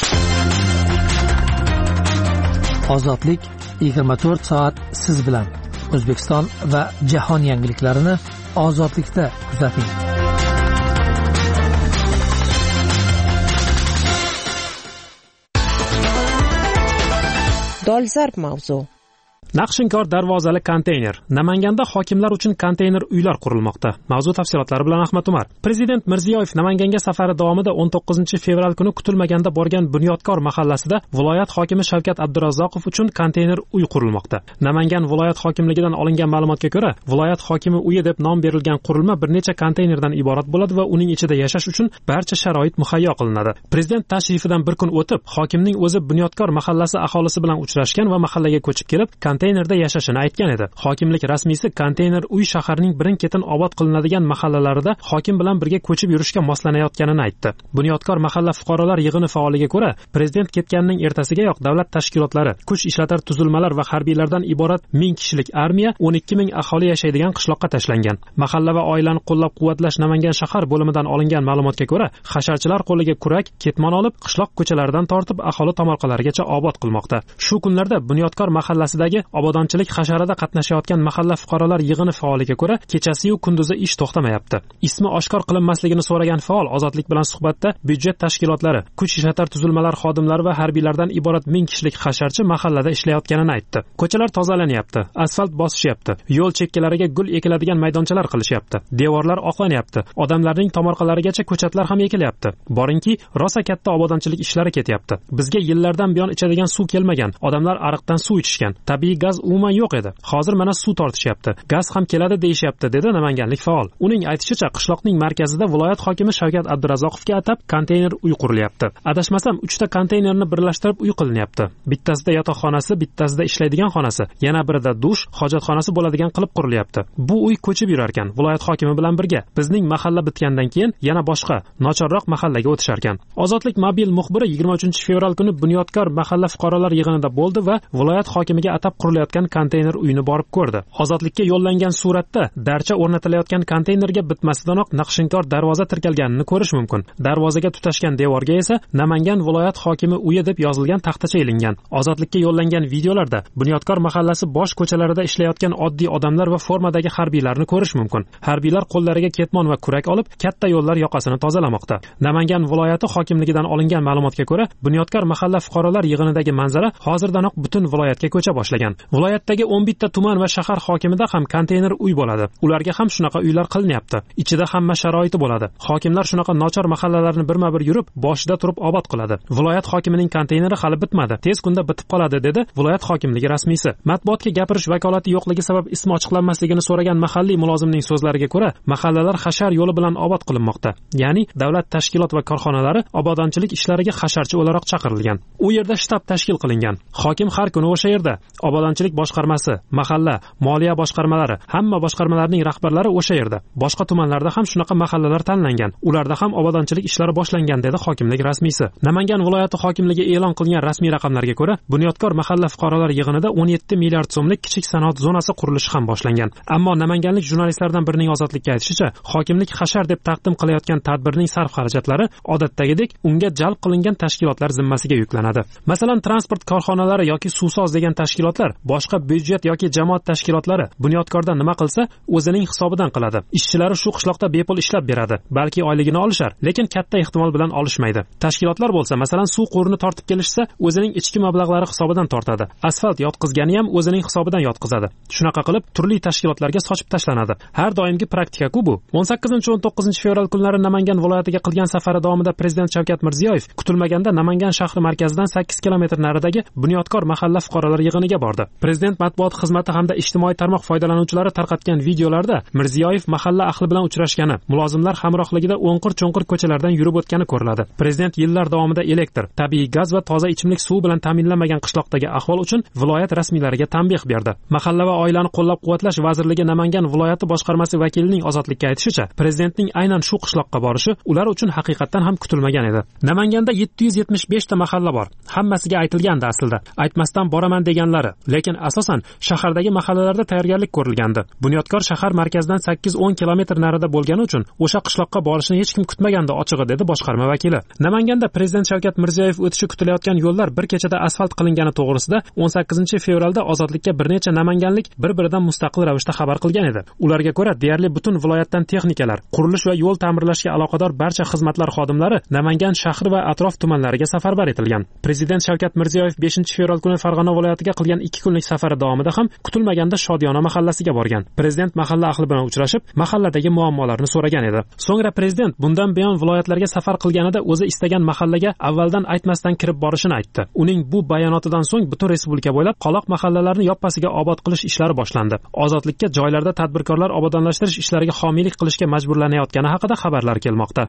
Ozodlik 24 soat siz bilan. O'zbekiston va jahon yangiliklarini Ozodlikda kuzating. Dolzarb mavzu. Naqshinkor darvozali konteyner. Namanganda hokimlar uchun konteyner uylar qurilmoqda. Mavzu tafsilotlari bilan Ahmad Umar. Prezident Mirziyoyev Namanganga safari davomida 19-fevral kuni kutilmaganda borgan Bunyodkor mahallasida viloyat hokimi Shavkat Abdurazzoqov uchun konteyner uy qurilmoqda. Namangan viloyat hokimligidan olingan ma'lumotga ko'ra, viloyat hokimi uyi deb nom berilgan qurilma bir necha konteynerdan iborat bo'ladi va uning ichida yashash uchun barcha sharoit muhayyo qilinadi. Prezident tashrifidan bir kun o'tib, hokimning o'zi Bunyodkor mahallasi aholisi bilan uchrashgan va mahallaga ko'chib kelib, konteynerda yashashini aytgan edi. Hokimlik rasmiysi konteyner uy shaharning birin-ketin obod qilinadigan mahallalarida hokim bilan birga ko'chib yurishga moslanayotganini aytdi. Bunyodkor mahalla fuqarolar yig'ini faoliga ko'ra, prezident ketganining ertasigayoq davlat tashkilotlari, kuch ishlatar tuzilmalar va harbiylardan iborat 1000 kishilik armiya 12 ming aholi yashaydigan qishloqqa tashlangan. Mahalla va oilani qo'llab-quvvatlash Namangan shahar bo'limidan olingan ma'lumotga ko'ra, hasharchilar qo'liga kurak, ketmon olib, qishloq ko'chalaridan tortib aholi tomorqalarigacha obod qilmoqda. Shu kunlarda Bunyodkor mahallasidagi obodonchilik hasharida qatnashayotgan mahalla fuqarolar yig'ini faoliga ko'ra, kechasi-yu kunduzi ish to'xtamayapti. Ismi oshkor qilinmasligini so'ragan faol Ozodlik bilan suhbatda byudjet tashkilotlari, kuch ishlatar tuzilmalar xodimlari va harbiylardan iborat 1000 kishilik hasharchi mahallada ishlayotganini aytdi. Ko'chalar tozalanyapti, asfalt bosishyapti, yo'l chekkalariga gul ekiladigan maydonchalar qilishyapti, devorlar oqlanyapti, odamlarning tomorqalarigacha ko'chatlar ham ekilyapti. Boringki, rosa katta obodonchilik ishlari ketyapti. Bizga yillardan buyon ichadigan suv kelmagan, odamlar ariqdan suv ichishgan. Tabiiy gaz umuman yo'q edi. Hozir mana suv tortishyapti. Gaz ham keladi deyishyapti, dedi namanganlik faol. Uning aytishicha, qishloqning markazida viloyat hokimi Shavkat Abdurazzoqovga atab konteyner uy qurilyapti. Adashmasam 3 ta konteynerni birlashtirib uy qilinyapti. Bittasida yotoqxonasi, bittasida ishlaydigan xonasi, yana birida dush, hojatxonasi bo'ladigan qilib qurilyapti. Bu uy ko'chib yurar ekan viloyat hokimi bilan birga. Bizning mahalla bitgandan keyin yana boshqa, nochorroq mahallaga o'tishar ekan. Ozodlik mobil muxbiri 23-fevral kuni Bunyodkor mahalla fuqarolar yig'inida bo'ldi va viloyat hokimiga atab qurilayotgan konteyner uyini borib ko'rdi. Ozodlikka yo'llangan suratda darcha o'rnatilayotgan konteynerga bitmasidanoq naqshinkor darvoza tirkalganini ko'rish mumkin. Darvozaga tutashgan devorga esa Namangan viloyat hokimi uyi deb yozilgan taxtacha ilingan. Ozodlikka yo'llangan videolarda Bunyodkor mahallasi bosh ko'chalarida ishlayotgan oddiy odamlar va formadagi harbiylarni ko'rish mumkin. Harbiylar qo'llariga ketmon va kurak olib, katta yo'llar yoqasini tozalamoqda. Namangan viloyati hokimligidan olingan ma'lumotga ko'ra, Bunyodkor mahalla fuqarolar yig'inidagi manzara hozirdanoq butun viloyatga ko'cha boshlagan. qilingan. Viloyatdagi 11 ta tuman va shahar hokimida ham konteyner uy bo'ladi. Ularga ham shunaqa uylar qilinyapti. Ichida hamma sharoiti bo'ladi. Hokimlar shunaqa nochor mahallalarni birma-bir yurib, boshida turib obod qiladi. Viloyat hokimining konteyneri hali bitmadi. Tez kunda bitib qoladi, dedi viloyat hokimligi rasmiysi. Matbuotga gapirish vakolati yo'qligi sabab ismi ochiqlanmasligini so'ragan mahalliy mulozimning so'zlariga ko'ra, mahallalar hashar yo'li bilan obod qilinmoqda. Ya'ni davlat tashkilot va korxonalari obodonchilik ishlariga hasharchi o'laroq chaqirilgan. U yerda shtab tashkil qilingan. Hokim har kuni o'sha yerda. Obodonchilik boshqarmasi, mahalla, moliya boshqarmalari, hamma boshqarmalarning rahbarlari o'sha yerda. Boshqa tumanlarda ham shunaqa mahallalar tanlangan. Ularda ham obodonchilik ishlari boshlangan, dedi hokimlik rasmiysi. Namangan viloyati hokimligi e'lon qilgan rasmiy raqamlarga ko'ra, Bunyodkor mahalla fuqarolar yig'inida 17 milliard so'mlik kichik sanoat zonasi qurilishi ham boshlangan. Ammo namanganlik jurnalistlardan birining ozodlikka aytishicha, hokimlik hashar deb taqdim qilayotgan tadbirning sarf xarajatlari odatdagidek unga jalb qilingan tashkilotlar zimmasiga yuklanadi. Masalan, transport korxonalari yoki suvsoz degan tashkilotlar, boshqa byudjet yoki jamoat tashkilotlari Bunyodkorda nima qilsa, o'zining hisobidan qiladi. Ishchilari shu qishloqda bepul ishlab beradi. Balki oyligini olishar, lekin katta ehtimol bilan olishmaydi. Tashkilotlar bo'lsa, masalan, suv qurini tortib kelishsa, o'zining ichki mablag'lari hisobidan tortadi. Asfalt yotqizgani ham o'zining hisobidan yotqizadi. Shunaqa qilib turli tashkilotlarga sochib tashlanadi. Har doimgi praktika-ku bu. 18-19 fevral kunlari Namangan viloyatiga qilgan safari davomida prezident Shavkat Mirziyoyev kutilmaganda Namangan shahri markazidan 8 kilometr naridagi Bunyodkor mahalla fuqarolar yig'iniga bordi. Prezident matbuot xizmati hamda ijtimoiy tarmoq foydalanuvchilari tarqatgan videolarda Mirziyoyev mahalla ahli bilan uchrashgani, mulozimlar hamrohligida o'nqir-cho'nqir ko'chalardan yurib o'tgani ko'riladi. Prezident yillar davomida elektr, tabiiy gaz va toza ichimlik suvi bilan ta'minlanmagan qishloqdagi ahvol uchun viloyat rasmiylariga tanbeh berdi. Mahalla va oilani qo'llab-quvvatlash vazirligi Namangan viloyati boshqarmasi vakilining ozodlikka aytishicha, prezidentning aynan shu qishloqqa borishi ular uchun haqiqatan ham kutilmagan edi. Namanganda 775 ta mahalla bor. Hammasiga aytilgandi aslida. Aytmasdan boraman deganlari, lekin asosan shahardagi mahallalarda tayyorgarlik ko'rilgandi. Bunyodkor shahar markazidan 8-10 kilometr narida bo'lgani uchun o'sha qishloqqa borishni hech kim kutmagandi, ochig'i, dedi boshqarma vakili. Namanganda prezident Shavkat Mirziyoyev o'tishi kutilayotgan yo'llar bir kechada asfalt qilingani to'g'risida 18 fevralda ozodlikka bir necha namanganlik bir-biridan mustaqil ravishda xabar qilgan edi. Ularga ko'ra, deyarli butun viloyatdan texnikalar, qurilish va yo'l ta'mirlashga aloqador barcha xizmatlar xodimlari Namangan shahri va atrof tumanlariga safarbar etilgan. Prezident Shavkat Mirziyoyev 5-fevral kuni Farg'ona viloyatiga qilgan 2 kunlik safari davomida ham kutilmaganda Shodiyona mahallasiga borgan. Prezident mahalla ahli bilan uchrashib, mahalladagi muammolarni so'ragan edi. So'ngra prezident bundan buyon viloyatlarga safar qilganida o'zi istagan mahallaga avvaldan aytmasdan kirib borishini aytdi. Uning bu bayonotidan so'ng butun respublika bo'ylab qoloq mahallalarni yoppasiga obod qilish ishlari boshlandi. Ozodlikka joylarda tadbirkorlar obodonlashtirish ishlariga homiylik qilishga majburlanayotgani haqida xabarlar kelmoqda.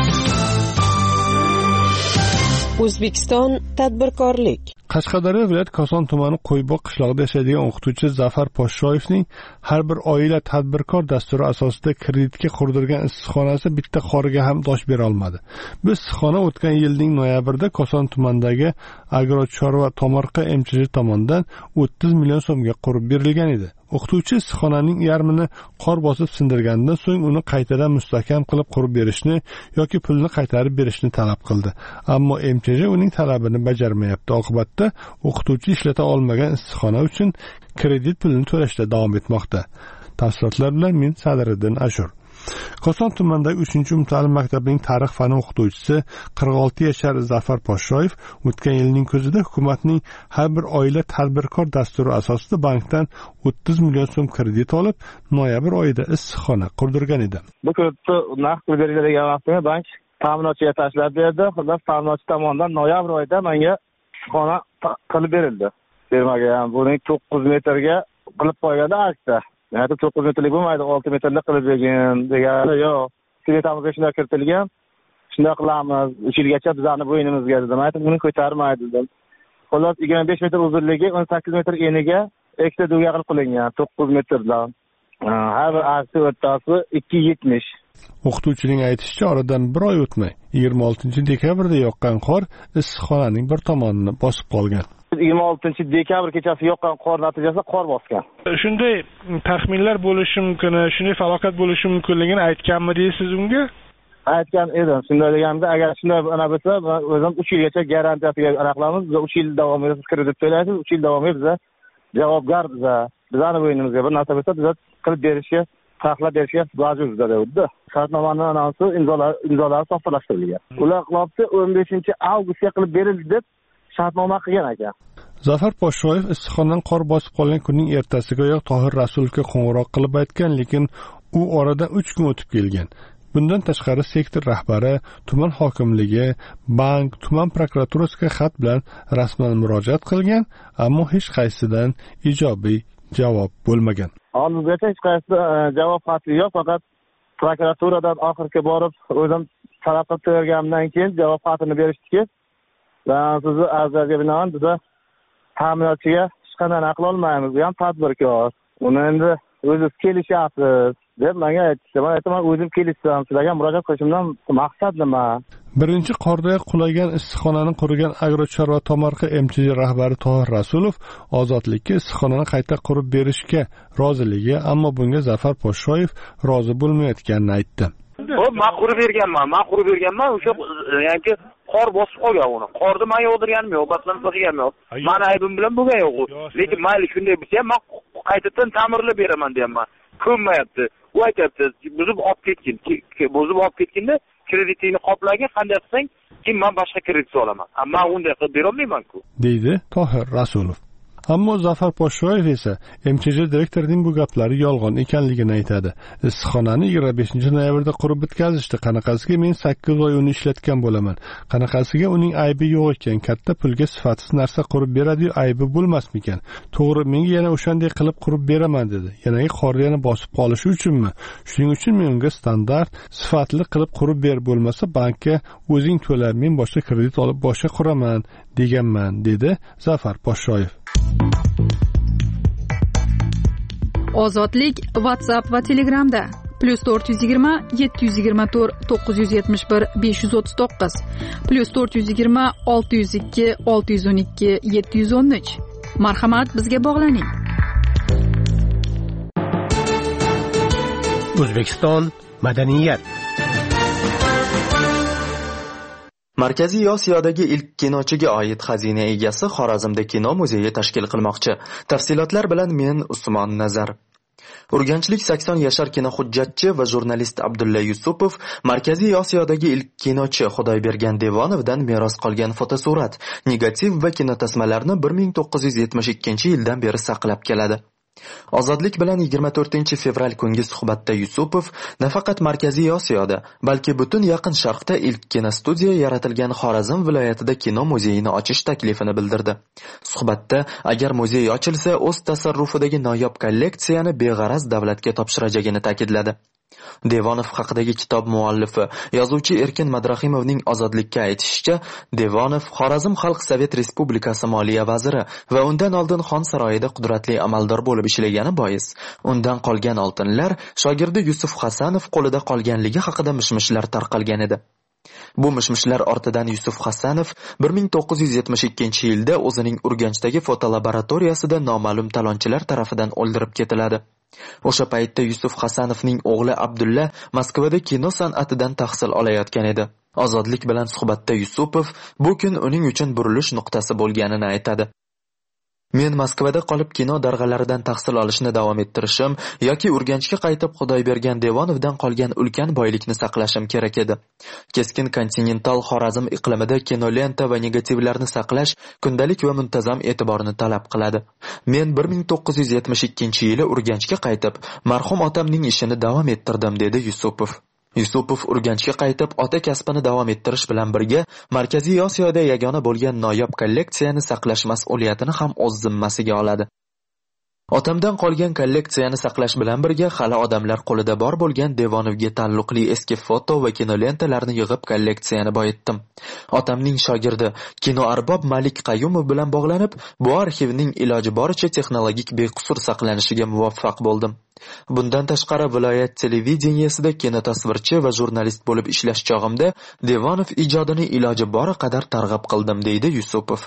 O'zbekiston tadbirkorlik. Qashqadaryo viloyat Koson tumani Qo'yboq qishlog'ida yashaydigan o'qituvchi Zafar Poshshoyevning har bir oila tadbirkor dasturi asosida kreditga qurdirgan issiqxonasi bitta qoriga ham dosh bera olmadi. Bu issiqxona o'tgan yilning noyabrida Koson tumanidagi Agrochorva Tomorqa MChJ tomonidan 30 million so'mga qurib berilgan edi. O'qituvchi issiqxonaning yarmini qor bosib sindirgandan so'ng uni qaytadan mustahkam qilib qurib berishni yoki pulni qaytarib berishni talab qildi. Ammo MChJ uning talabini bajarmayapti. Oqibatda o'qituvchi ishlata olmagan issiqxona uchun kredit pulini to'lashda davom etmoqda. Tafsilotlar bilan men Sadriddin Ashur. Koson tumanidagi 3-umta'lim maktabining tarix fani o'qituvchisi 46 yashar Zafar Poshshoyev o'tgan yilning kuzida hukumatning har bir oila tadbirkor dasturi asosida bankdan 30 million so'm kredit olib, noyabr oyida issiqxona qurdirgan edi. Bu kreditni naqd pul beriladigan vaqtda bank ta'minotchiga tashlab berdi. Xullas, ta'minotchi tomonidan noyabr oyida menga issiqxona qilib berildi. Bermagan, buning 9 metrga qilib qo'yganda aksda. Yani 9 metrlik bo'lmaydi, 6 metrlik qilib bergan degani yo'q. Smetamizga shunday kiritilgan. Shunday qilamiz, 3 yilgacha bizani bo'ynimizga dedim. Aytib, buni ko'tarmaydi dedim. Xullas, 25 metr uzunligi, 18 metr eniga ekstra duga qilib qilingan, 9 metrdan. Har bir aksi o'rtasi 270. O'qituvchining aytishicha, oradan bir oy o'tmay 26 dekabrda yoqqan qor issiqxonaning bir tomonini bosib qolgan. 26 dekabr kechasi yoqqan qor natijasida qor bosgan. Shunday taxminlar bo'lishi mumkin, shunday falokat bo'lishi mumkinligini aytganmidingiz unga? Aytgan edim. Shunday deganda, agar shunday ana bo'lsa, o'zim 3 yilgacha garantiyasiga aniqlamiz. Biz 3 yil davomida siz kredit to'laysiz, 3 yil davomida biz javobgar bizani bo'ynimizga bir narsa bo'lsa, biz qilib berishga, saqlab berishga vojibmiz dedi. Shartnomaning anonsi imzolari soxtalashtirilgan. Ular qilibdi 15 avgustga qilib berildi deb shartnoma qilgan ekan. Zafar Poshshoyev issiqxonadan qor bosib qolgan kunning ertasigayoq Tohir Rasulovga qo'ng'iroq qilib aytgan, lekin u oradan 3 kun o'tib kelgan. Bundan tashqari sektor rahbari, tuman hokimligi, bank, tuman prokuraturasiga xat bilan rasman murojaat qilgan, ammo hech qaysidan ijobiy javob bo'lmagan. Hozirgacha hech qaysi javob xati yo'q, faqat prokuraturadan oxirgi borib o'zim talab qilib berganimdan keyin javob xatini berishdiki, sizni arzlarga binoan biza ta'minotchiga hech qanday aql olmaymiz, bu ham tadbirkor. Uni endi o'zingiz kelishyapsiz deb menga aytdi. Men aytaman, o'zim kelishsam, sizlarga murojaat qilishimdan maqsad nima? Birinchi qorda qulagan issiqxonani qurgan Agrochorva Tomarqa MTJ rahbari Tohir Rasulov Ozodlikka issiqxonani qayta qurib berishga roziligi, ammo bunga Zafar Poshshoyev rozi bo'lmayotganini aytdi. Men qurib berganman, o'sha yoki qor bosib qolgan uni. Qorni men yog'dirganim yo'q, batlan qilganim yo'q. Meni aybim bilan bo'lgan yo'q. Lekin mayli shunday bo'lsa ham men qaytadan ta'mirlab beraman deyapman. Ko'nmayapti. U aytayapti, buzib olib ketganda kreditingni qoplagin, qanday qilsang, keyin men boshqa kredit olaman. Men unday qilib bera olmayman-ku, deydi Tohir Rasulov. Ammo Zafar Poshshoyev esa MTJ direktorining bu gaplari yolg'on ekanligini aytadi. Issiqxonani 25 noyabrda qurib bitkazishdi. Qanaqasiga men 8 oy uni ishlatgan bo'laman. Qanaqasiga uning aybi yo'q ekan. Katta pulga sifatsiz narsa qurib beradi-yu, aybi bo'lmasmikan? To'g'ri, menga yana o'shanday qilib qurib beraman dedi. Yana qorni yana bosib qolishi uchunmi? Shuning uchun men unga standart, sifatli qilib qurib ber, bo'lmasa bankka o'zing to'la, men boshqa kredit olib boshqa quraman deganman, dedi Zafar Poshshoyev. Ozodlik WhatsApp va Telegramda +420 724 971 539 +420 602 612 713. Marhamat, bizga bog'laning. O'zbekiston madaniyat. Markaziy Osiyodagi ilk kinochiga oid xazina egasi Xorazmda kino muzeyi tashkil qilmoqchi. Tafsilotlar bilan men Usmon Nazar. Urganchlik 80 yashar kino hujjatchi va jurnalist Abdulla Yusupov Markaziy Osiyodagi ilk kinochi Xudoybergan Devonovdan meros qolgan fotosurat, negativ va kinotasmalarni 1972-yildan beri saqlab keladi. Ozodlik bilan 24 fevral kungi suhbatda Yusupov nafaqat Markaziy Osiyoda, balki butun yaqin sharqda ilk kinostudiya yaratilgan Xorazm viloyatida kino muzeyini ochish taklifini bildirdi. Suhbatda agar muzey ochilsa, o'z tasarrufidagi noyob kolleksiyani beg'araz davlatga topshirajagini ta'kidladi. Devonov haqidagi kitob muallifi, yozuvchi Erkin Madrahimovning Ozodlikka aytishicha, Devonov Xorazm Xalq Sovet Respublikasi moliya vaziri va undan oldin Xon saroyida qudratli amaldor bo'lib ishlagani bois, undan qolgan oltinlar shogirdi Yusuf Hasanov qo'lida qolganligi haqida mishmishlar tarqalgan edi. Bu mishmishlar ortidan Yusuf Hasanov 1972-yilda o'zining Urganchdagi fotolaboratoriyasida noma'lum talonchilar tarafidan o'ldirib ketiladi. O'sha paytda Yusuf Hasanovning o'g'li Abdulla Moskvada kino san'atidan tahsil olayotgan edi. Ozodlik bilan suhbatda Yusupov bu kun uning uchun burilish nuqtasi bo'lganini aytadi. Men Moskvada qolib kino darg'alaridan tahsil olishni davom ettirishim yoki Urganchga qaytib Xudoybergan Devonovdan qolgan ulkan boylikni saqlashim kerak edi. Keskin kontinental Xorazm iqlimida kinolenta va negativlarni saqlash kundalik va muntazam e'tiborni talab qiladi. Men 1972-yili Urganchga qaytib, marhum otamning ishini davom ettirdim, dedi Yusupov. Yusupov Urganchga qaytib ota kasbini davom ettirish bilan birga Markaziy Osiyoda yagona bo'lgan noyob kolleksiyani saqlash mas'uliyatini ham o'z zimmasiga oladi. Otamdan qolgan kolleksiyani saqlash bilan birga hali odamlar qo'lida bor bo'lgan Devonovga taalluqli eski foto va kinolentalarni yig'ib kolleksiyani boyitdim. Otamning shogirdi kinoarbob Malik Qayumov bilan bog'lanib, bu arxivning iloji boricha texnologik bequsur saqlanishiga muvaffaq bo'ldim. Bundan tashqari viloyat televideniyasida kinotasvirchi va jurnalist bo'lib ishlash chog'imda Devonov ijodini iloji bori qadar targ'ib qildim, deydi Yusupov.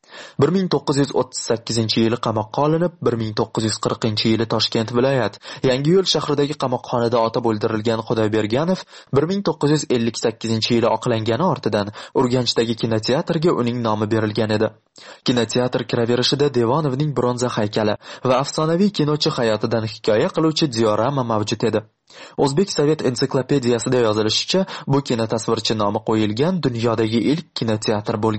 1938-yili qamoqqa olinib, 1940-yili Toshkent viloyat Yangiyo'l shahridagi qamoqxonada otib o'ldirilgan Xudoyberganov 1958-yili oqlangani ortidan Urganchdagi kinoteatrga uning nomi berilgan edi. Kinoteatr kiraverishida Devonovning bronza haykali va afsonaviy kinochi hayotidan hikoya qiluvchi diorama mavjud edi. O'zbek Sovet ensiklopediyasida yozilishicha, bu kinotasvirchi nomi qo'yilgan dunyodagi ilk kinoteatr bo'lgan.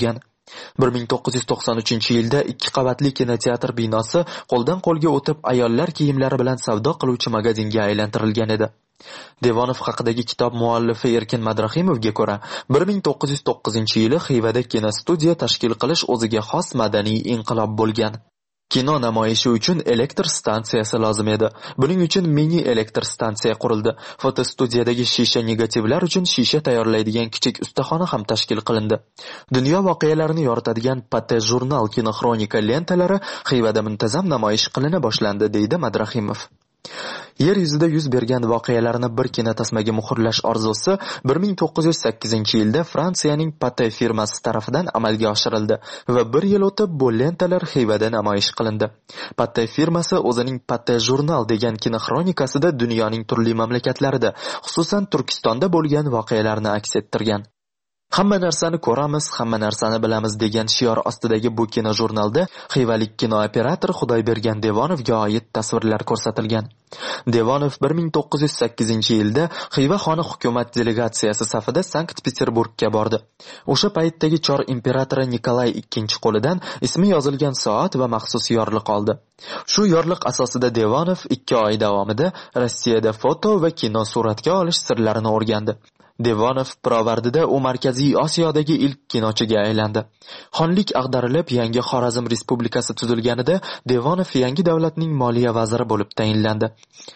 1993-yilda 2 qavatli kinoteatr binosi qo'ldan qo'lga o'tib ayollar kiyimlari bilan savdo qiluvchi magazinga aylantirilgan edi. Devonov haqidagi kitob muallifi Erkin Madrahimovga ko'ra, 1909-yili Xivada kinostudiya tashkil qilish o'ziga xos madaniy inqilob bo'lgan. Kino namoyishi uchun elektr stansiyasi lozim edi. Buning uchun mini elektr stansiya qurildi. Fotostudiyadagi shisha negativlar uchun shisha tayyorlaydigan kichik ustaxona ham tashkil qilindi. Dunyo voqealarini yoritadigan Pate jurnal kinoxronika lentalari Xivada muntazam namoyish qilina boshlandi, deydi Madrahimov. Yer yuzida yuz bergan voqealarni bir kinotasmaga muhrlash orzusi 1908-yilda Fransiyaning Pate firmasi tarafidan amalga oshirildi va bir yil o'tib bu lentalar Xivada namoyish qilindi. Pate firmasi o'zining Pate jurnal degan kinoxronikasida dunyoning turli mamlakatlarida, xususan Turkistonda bo'lgan voqealarni aks ettirgan. Hamma narsani ko'ramiz, hamma narsani bilamiz degan shior ostidagi bu kino jurnalda xivalik kino operator Xudoybergan Devonovga oid tasvirlar ko'rsatilgan. Devonov 1908-yilda Xiva xoni hukumat delegatsiyasi safida Sankt-Peterburgga bordi. O'sha paytdagi Chor imperatori Nikolay II qo'lidan ismi yozilgan soat va maxsus yorliq oldi. Shu yorliq asosida Devonov 2 oy davomida Rossiyada foto va kino suratga olish sirlarini o'rgandi. Devonov pirovardida u Markaziy Osiyodagi ilk kinochiga aylandi. Xonlik ag'darilib, yangi Xorazm Respublikasi tuzilganida Devonov yangi davlatning moliya vaziri bo'lib tayinlandi.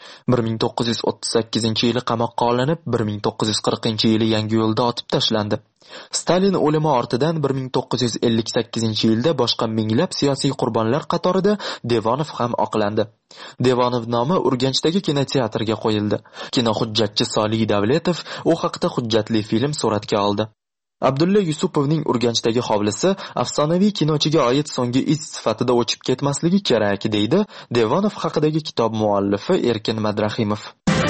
1938-yili qamoqqa olinib, 1940-yili Yangiyo'lda otib tashlandi. Stalin o'limi ortidan 1958-yilda boshqa minglab siyosiy qurbonlar qatorida Devonov ham oqlandi. Devonov nomi Urganchdagi kinoteatrga qo'yildi. Kinohujjatchi Soliy Davletov u haqda hujjatli film suratga oldi. Abdulla Yusupovning Urganchdagi hovlisi afsonaviy kinochiga oid so'nggi iz sifatida o'chib ketmasligi kerak, deydi Devonov haqidagi kitob muallifi Erkin Madrahimov.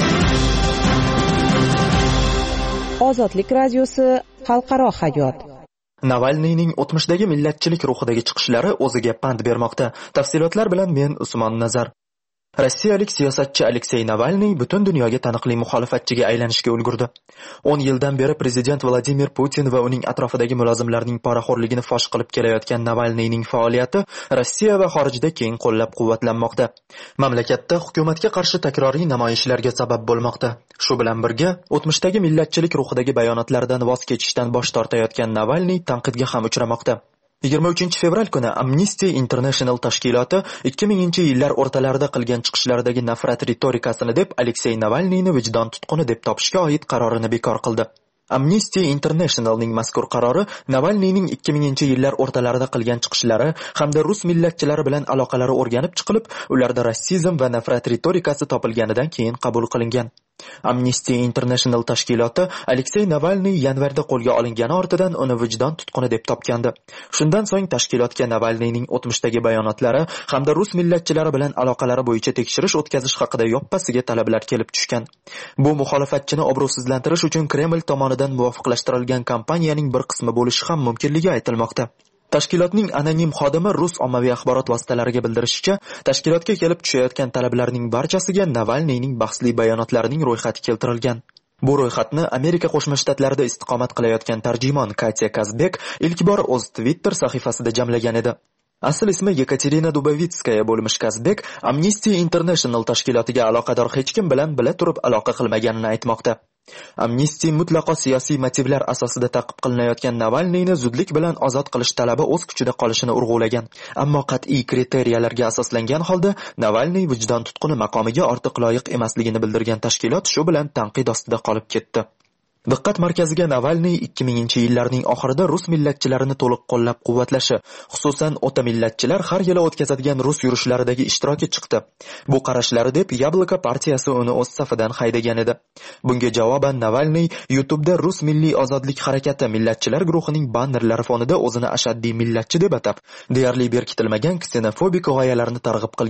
Ozodlik radiosi xalqaro hayot. Navalniyning o'tmishdagi millatchilik ruhidagi chiqishlari o'ziga pand bermoqda. Tafsilotlar bilan men Usmon Nazar. Rossiyalik siyosatchi Aleksey Navalniy butun dunyoga taniqli muxolifatchiga aylanishga ulgurdi. 10 yildan beri prezident Vladimir Putin va uning atrofidagi mulozimlarning poraxo'rligini fosh qilib kelayotgan Navalniyning faoliyati Rossiya va xorijda keng qo'llab-quvvatlanmoqda. Mamlakatda hukumatga qarshi takroriy namoyishlarga sabab bo'lmoqda. Shu bilan birga, o'tmishdagi millatchilik ruhidagi bayonotlardan voz kechishdan bosh tortayotgan Navalniy tanqidga ham uchramoqda. 23-fevral kuni Amnesty International tashkiloti 2000-yillar o'rtalarida qilgan chiqishlaridagi nafrat ritorikasini deb Aleksey Navalniyni vijdon tutquni deb topishga oid qarorini bekor qildi. Amnesty Internationalning mazkur qarori Navalniyning 2000-yillar o'rtalarida qilgan chiqishlari hamda rus millatchilari bilan aloqalari o'rganib chiqilib, ularda rassizm va nafrat ritorikasi topilganidan keyin qabul qilingan. Amnesty International tashkiloti Aleksey Navalniy yanvarda qo'lga olingani ortidan uni vijdon tutquni deb topgandi. Shundan so'ng tashkilotga Navalniyning o'tmishdagi bayonotlari hamda rus millatchilari bilan aloqalari bo'yicha tekshirish o'tkazish haqida yoppasiga talablar kelib tushgan. Bu muxolifatchini obro'sizlantirish uchun Kreml tomonidan muvofiqlashtirilgan kampaniyaning bir qismi bo'lishi ham mumkinligi aytilmoqda. Tashkilotning anonim xodimi rus ommaviy axborot vositalariga bildirishicha, tashkilotga kelib tushayotgan talablarning barchasiga Navalniyning bahsli bayonotlarining ro'yxati keltirilgan. Bu ro'yxatni Amerika Qo'shma Shtatlarida istiqomat qilayotgan tarjimon Katya Kazbek ilk bor o'z Twitter sahifasida jamlagan edi. Asl ismi Yekaterina Dubovitskaya bo'lmish Kazbek Amnesty International tashkilotiga aloqador hech kim bilan bila turib aloqa qilmaganini aytmoqda. Amnesty mutlaqo siyosiy motivlar asosida ta'qib qilinayotgan Navalniyni zudlik bilan ozod qilish talabi o'z kuchida qolishini urg'ulagan. Ammo qat'iy kriteriyalarga asoslangan holda Navalniy vijdon tutquni maqomiga ortiq loyiq emasligini bildirgan tashkilot shu bilan tanqid ostida qolib ketdi. Diqqat markaziga Navalniy 2000-yillarning oxirida rus millatchilarini to'liq qo'llab-quvvatlashi, xususan o'ta millatchilar har yili o'tkazadigan rus yurishlaridagi ishtiroki chiqdi. Bu qarashlari deb Yabloko partiyasi uni o'z safidan haydagan edi. Bunga javoban Navalniy YouTube'da Rus milliy ozodlik harakati millatchilar guruhining bannerlari fonida o'zini ashaddiy millatchi deb atab, deyarli berkitilmagan ksenofobik g'oyalarni targ'ib qilgan.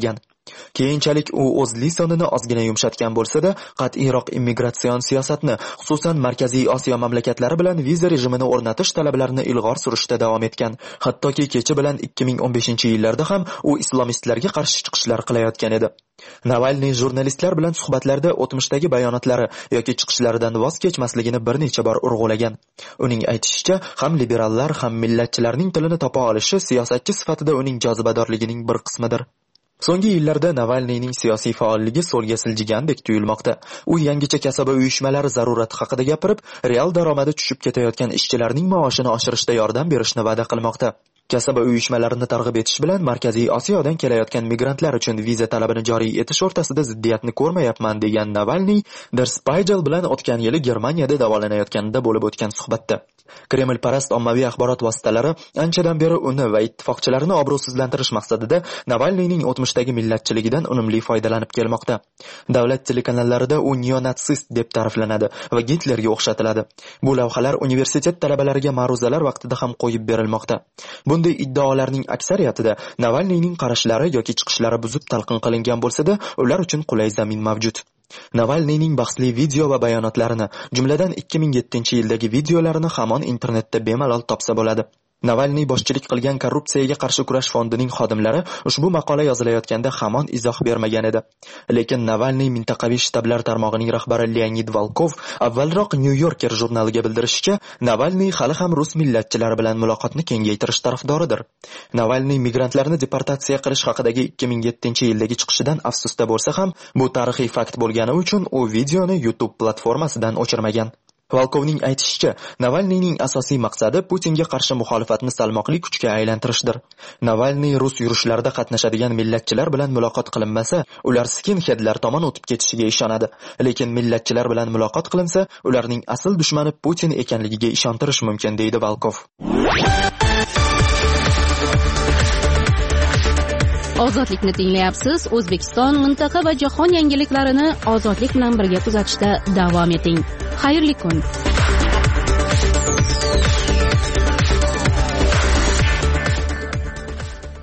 Keyinchalik u o'z lisonini ozgina yumshatgan bo'lsa-da, qat'iyroq immigratsion siyosatni, xususan Markaziy Osiyo mamlakatlari bilan viza rejimini o'rnatish talablarini ilg'or surishda davom etgan. Hattoki kecha bilan 2015-yillarda ham u islomistlarga qarshi chiqishlar qilayotgan edi. Navalniy jurnalistlar bilan suhbatlarda o'tmishdagi bayonotlari yoki chiqishlaridan voz kechmasligini bir necha bor urg'ulagan. Uning aytishicha, ham liberallar, ham millatchilarning tilini topa olishi siyosatchi sifatida uning jozibadorligining bir qismidir. So'nggi yillarda Navalniyning siyosiy faolligi so'lga siljigandek tuyulmoqda. U yangicha kasaba uyushmalari zarurati haqida gapirib, real daromadi tushib ketayotgan ishchilarning maoshini oshirishda yordam berishni va'da qilmoqda. Kasaba uyushmalarini targ'ib etish bilan Markaziy Osiyodan kelayotgan migrantlar uchun viza talabini joriy etish o'rtasida ziddiyatni ko'rmayapman degan Navalniy Der Spiegel bilan o'tgan yili Germaniyada davolanayotganida bo'lib o'tgan suhbatda. Kreml parast ommaviy axborot vositalari anchadan beri uni va ittifoqchilarini obro'sizlantirish maqsadida Navalniyning o'tmishdagi millatchiligidan unumli foydalanib kelmoqda. Davlat telekanallarida u neonatsist deb ta'riflanadi va Gitlerga o'xshatiladi. Bu lavhalar universitet talabalariga ma'ruzalar vaqtida ham qo'yib berilmoqda. Bunday iddaolarning aksariyatida Navalniyning qarashlari yoki chiqishlari buzib talqin qilingan bo'lsa-da, ular uchun qulay zamin mavjud. Navalniyning bahsli video va bayonotlarini, jumladan 2007-yildagi videolarini hamon internetda bemalol topsa bo'ladi. Navalniy boshchilik qilgan korrupsiyaga qarshi kurash fondining xodimlari ushbu maqola yozilayotganda hamon izoh bermagan edi. Lekin Navalniy mintaqaviy shtablar tarmog'ining rahbari Leonid Volkov avvalroq New Yorker jurnaliga bildirishicha, Navalniy hali ham rus millatchilari bilan muloqotni kengaytirish tarafdoridir. Navalniy migrantlarni deportatsiya qilish haqidagi 2007-yildagi chiqishidan afsusda bo'lsa ham, bu tarixiy fakt bo'lgani uchun u videoni YouTube platformasidan o'chirmagan. Volkovning aytishicha, Navalniyning asosiy maqsadi Putinga qarshi muxolifatni salmoqli kuchga aylantirishdir. Navalniy rus yurishlarida qatnashadigan millatchilar bilan muloqot qilinmasa, ular skinheadlar tomon o'tib ketishiga ishonadi. Lekin millatchilar bilan muloqot qilinsa, ularning asl dushmani Putin ekanligiga ishontirish mumkin, deydi Volkov. Ozodlikni tinglayapsiz. O'zbekiston, mintaqa va jahon yangiliklarini ozodlik bilan birga kuzatishda davom eting. Xayrli kun.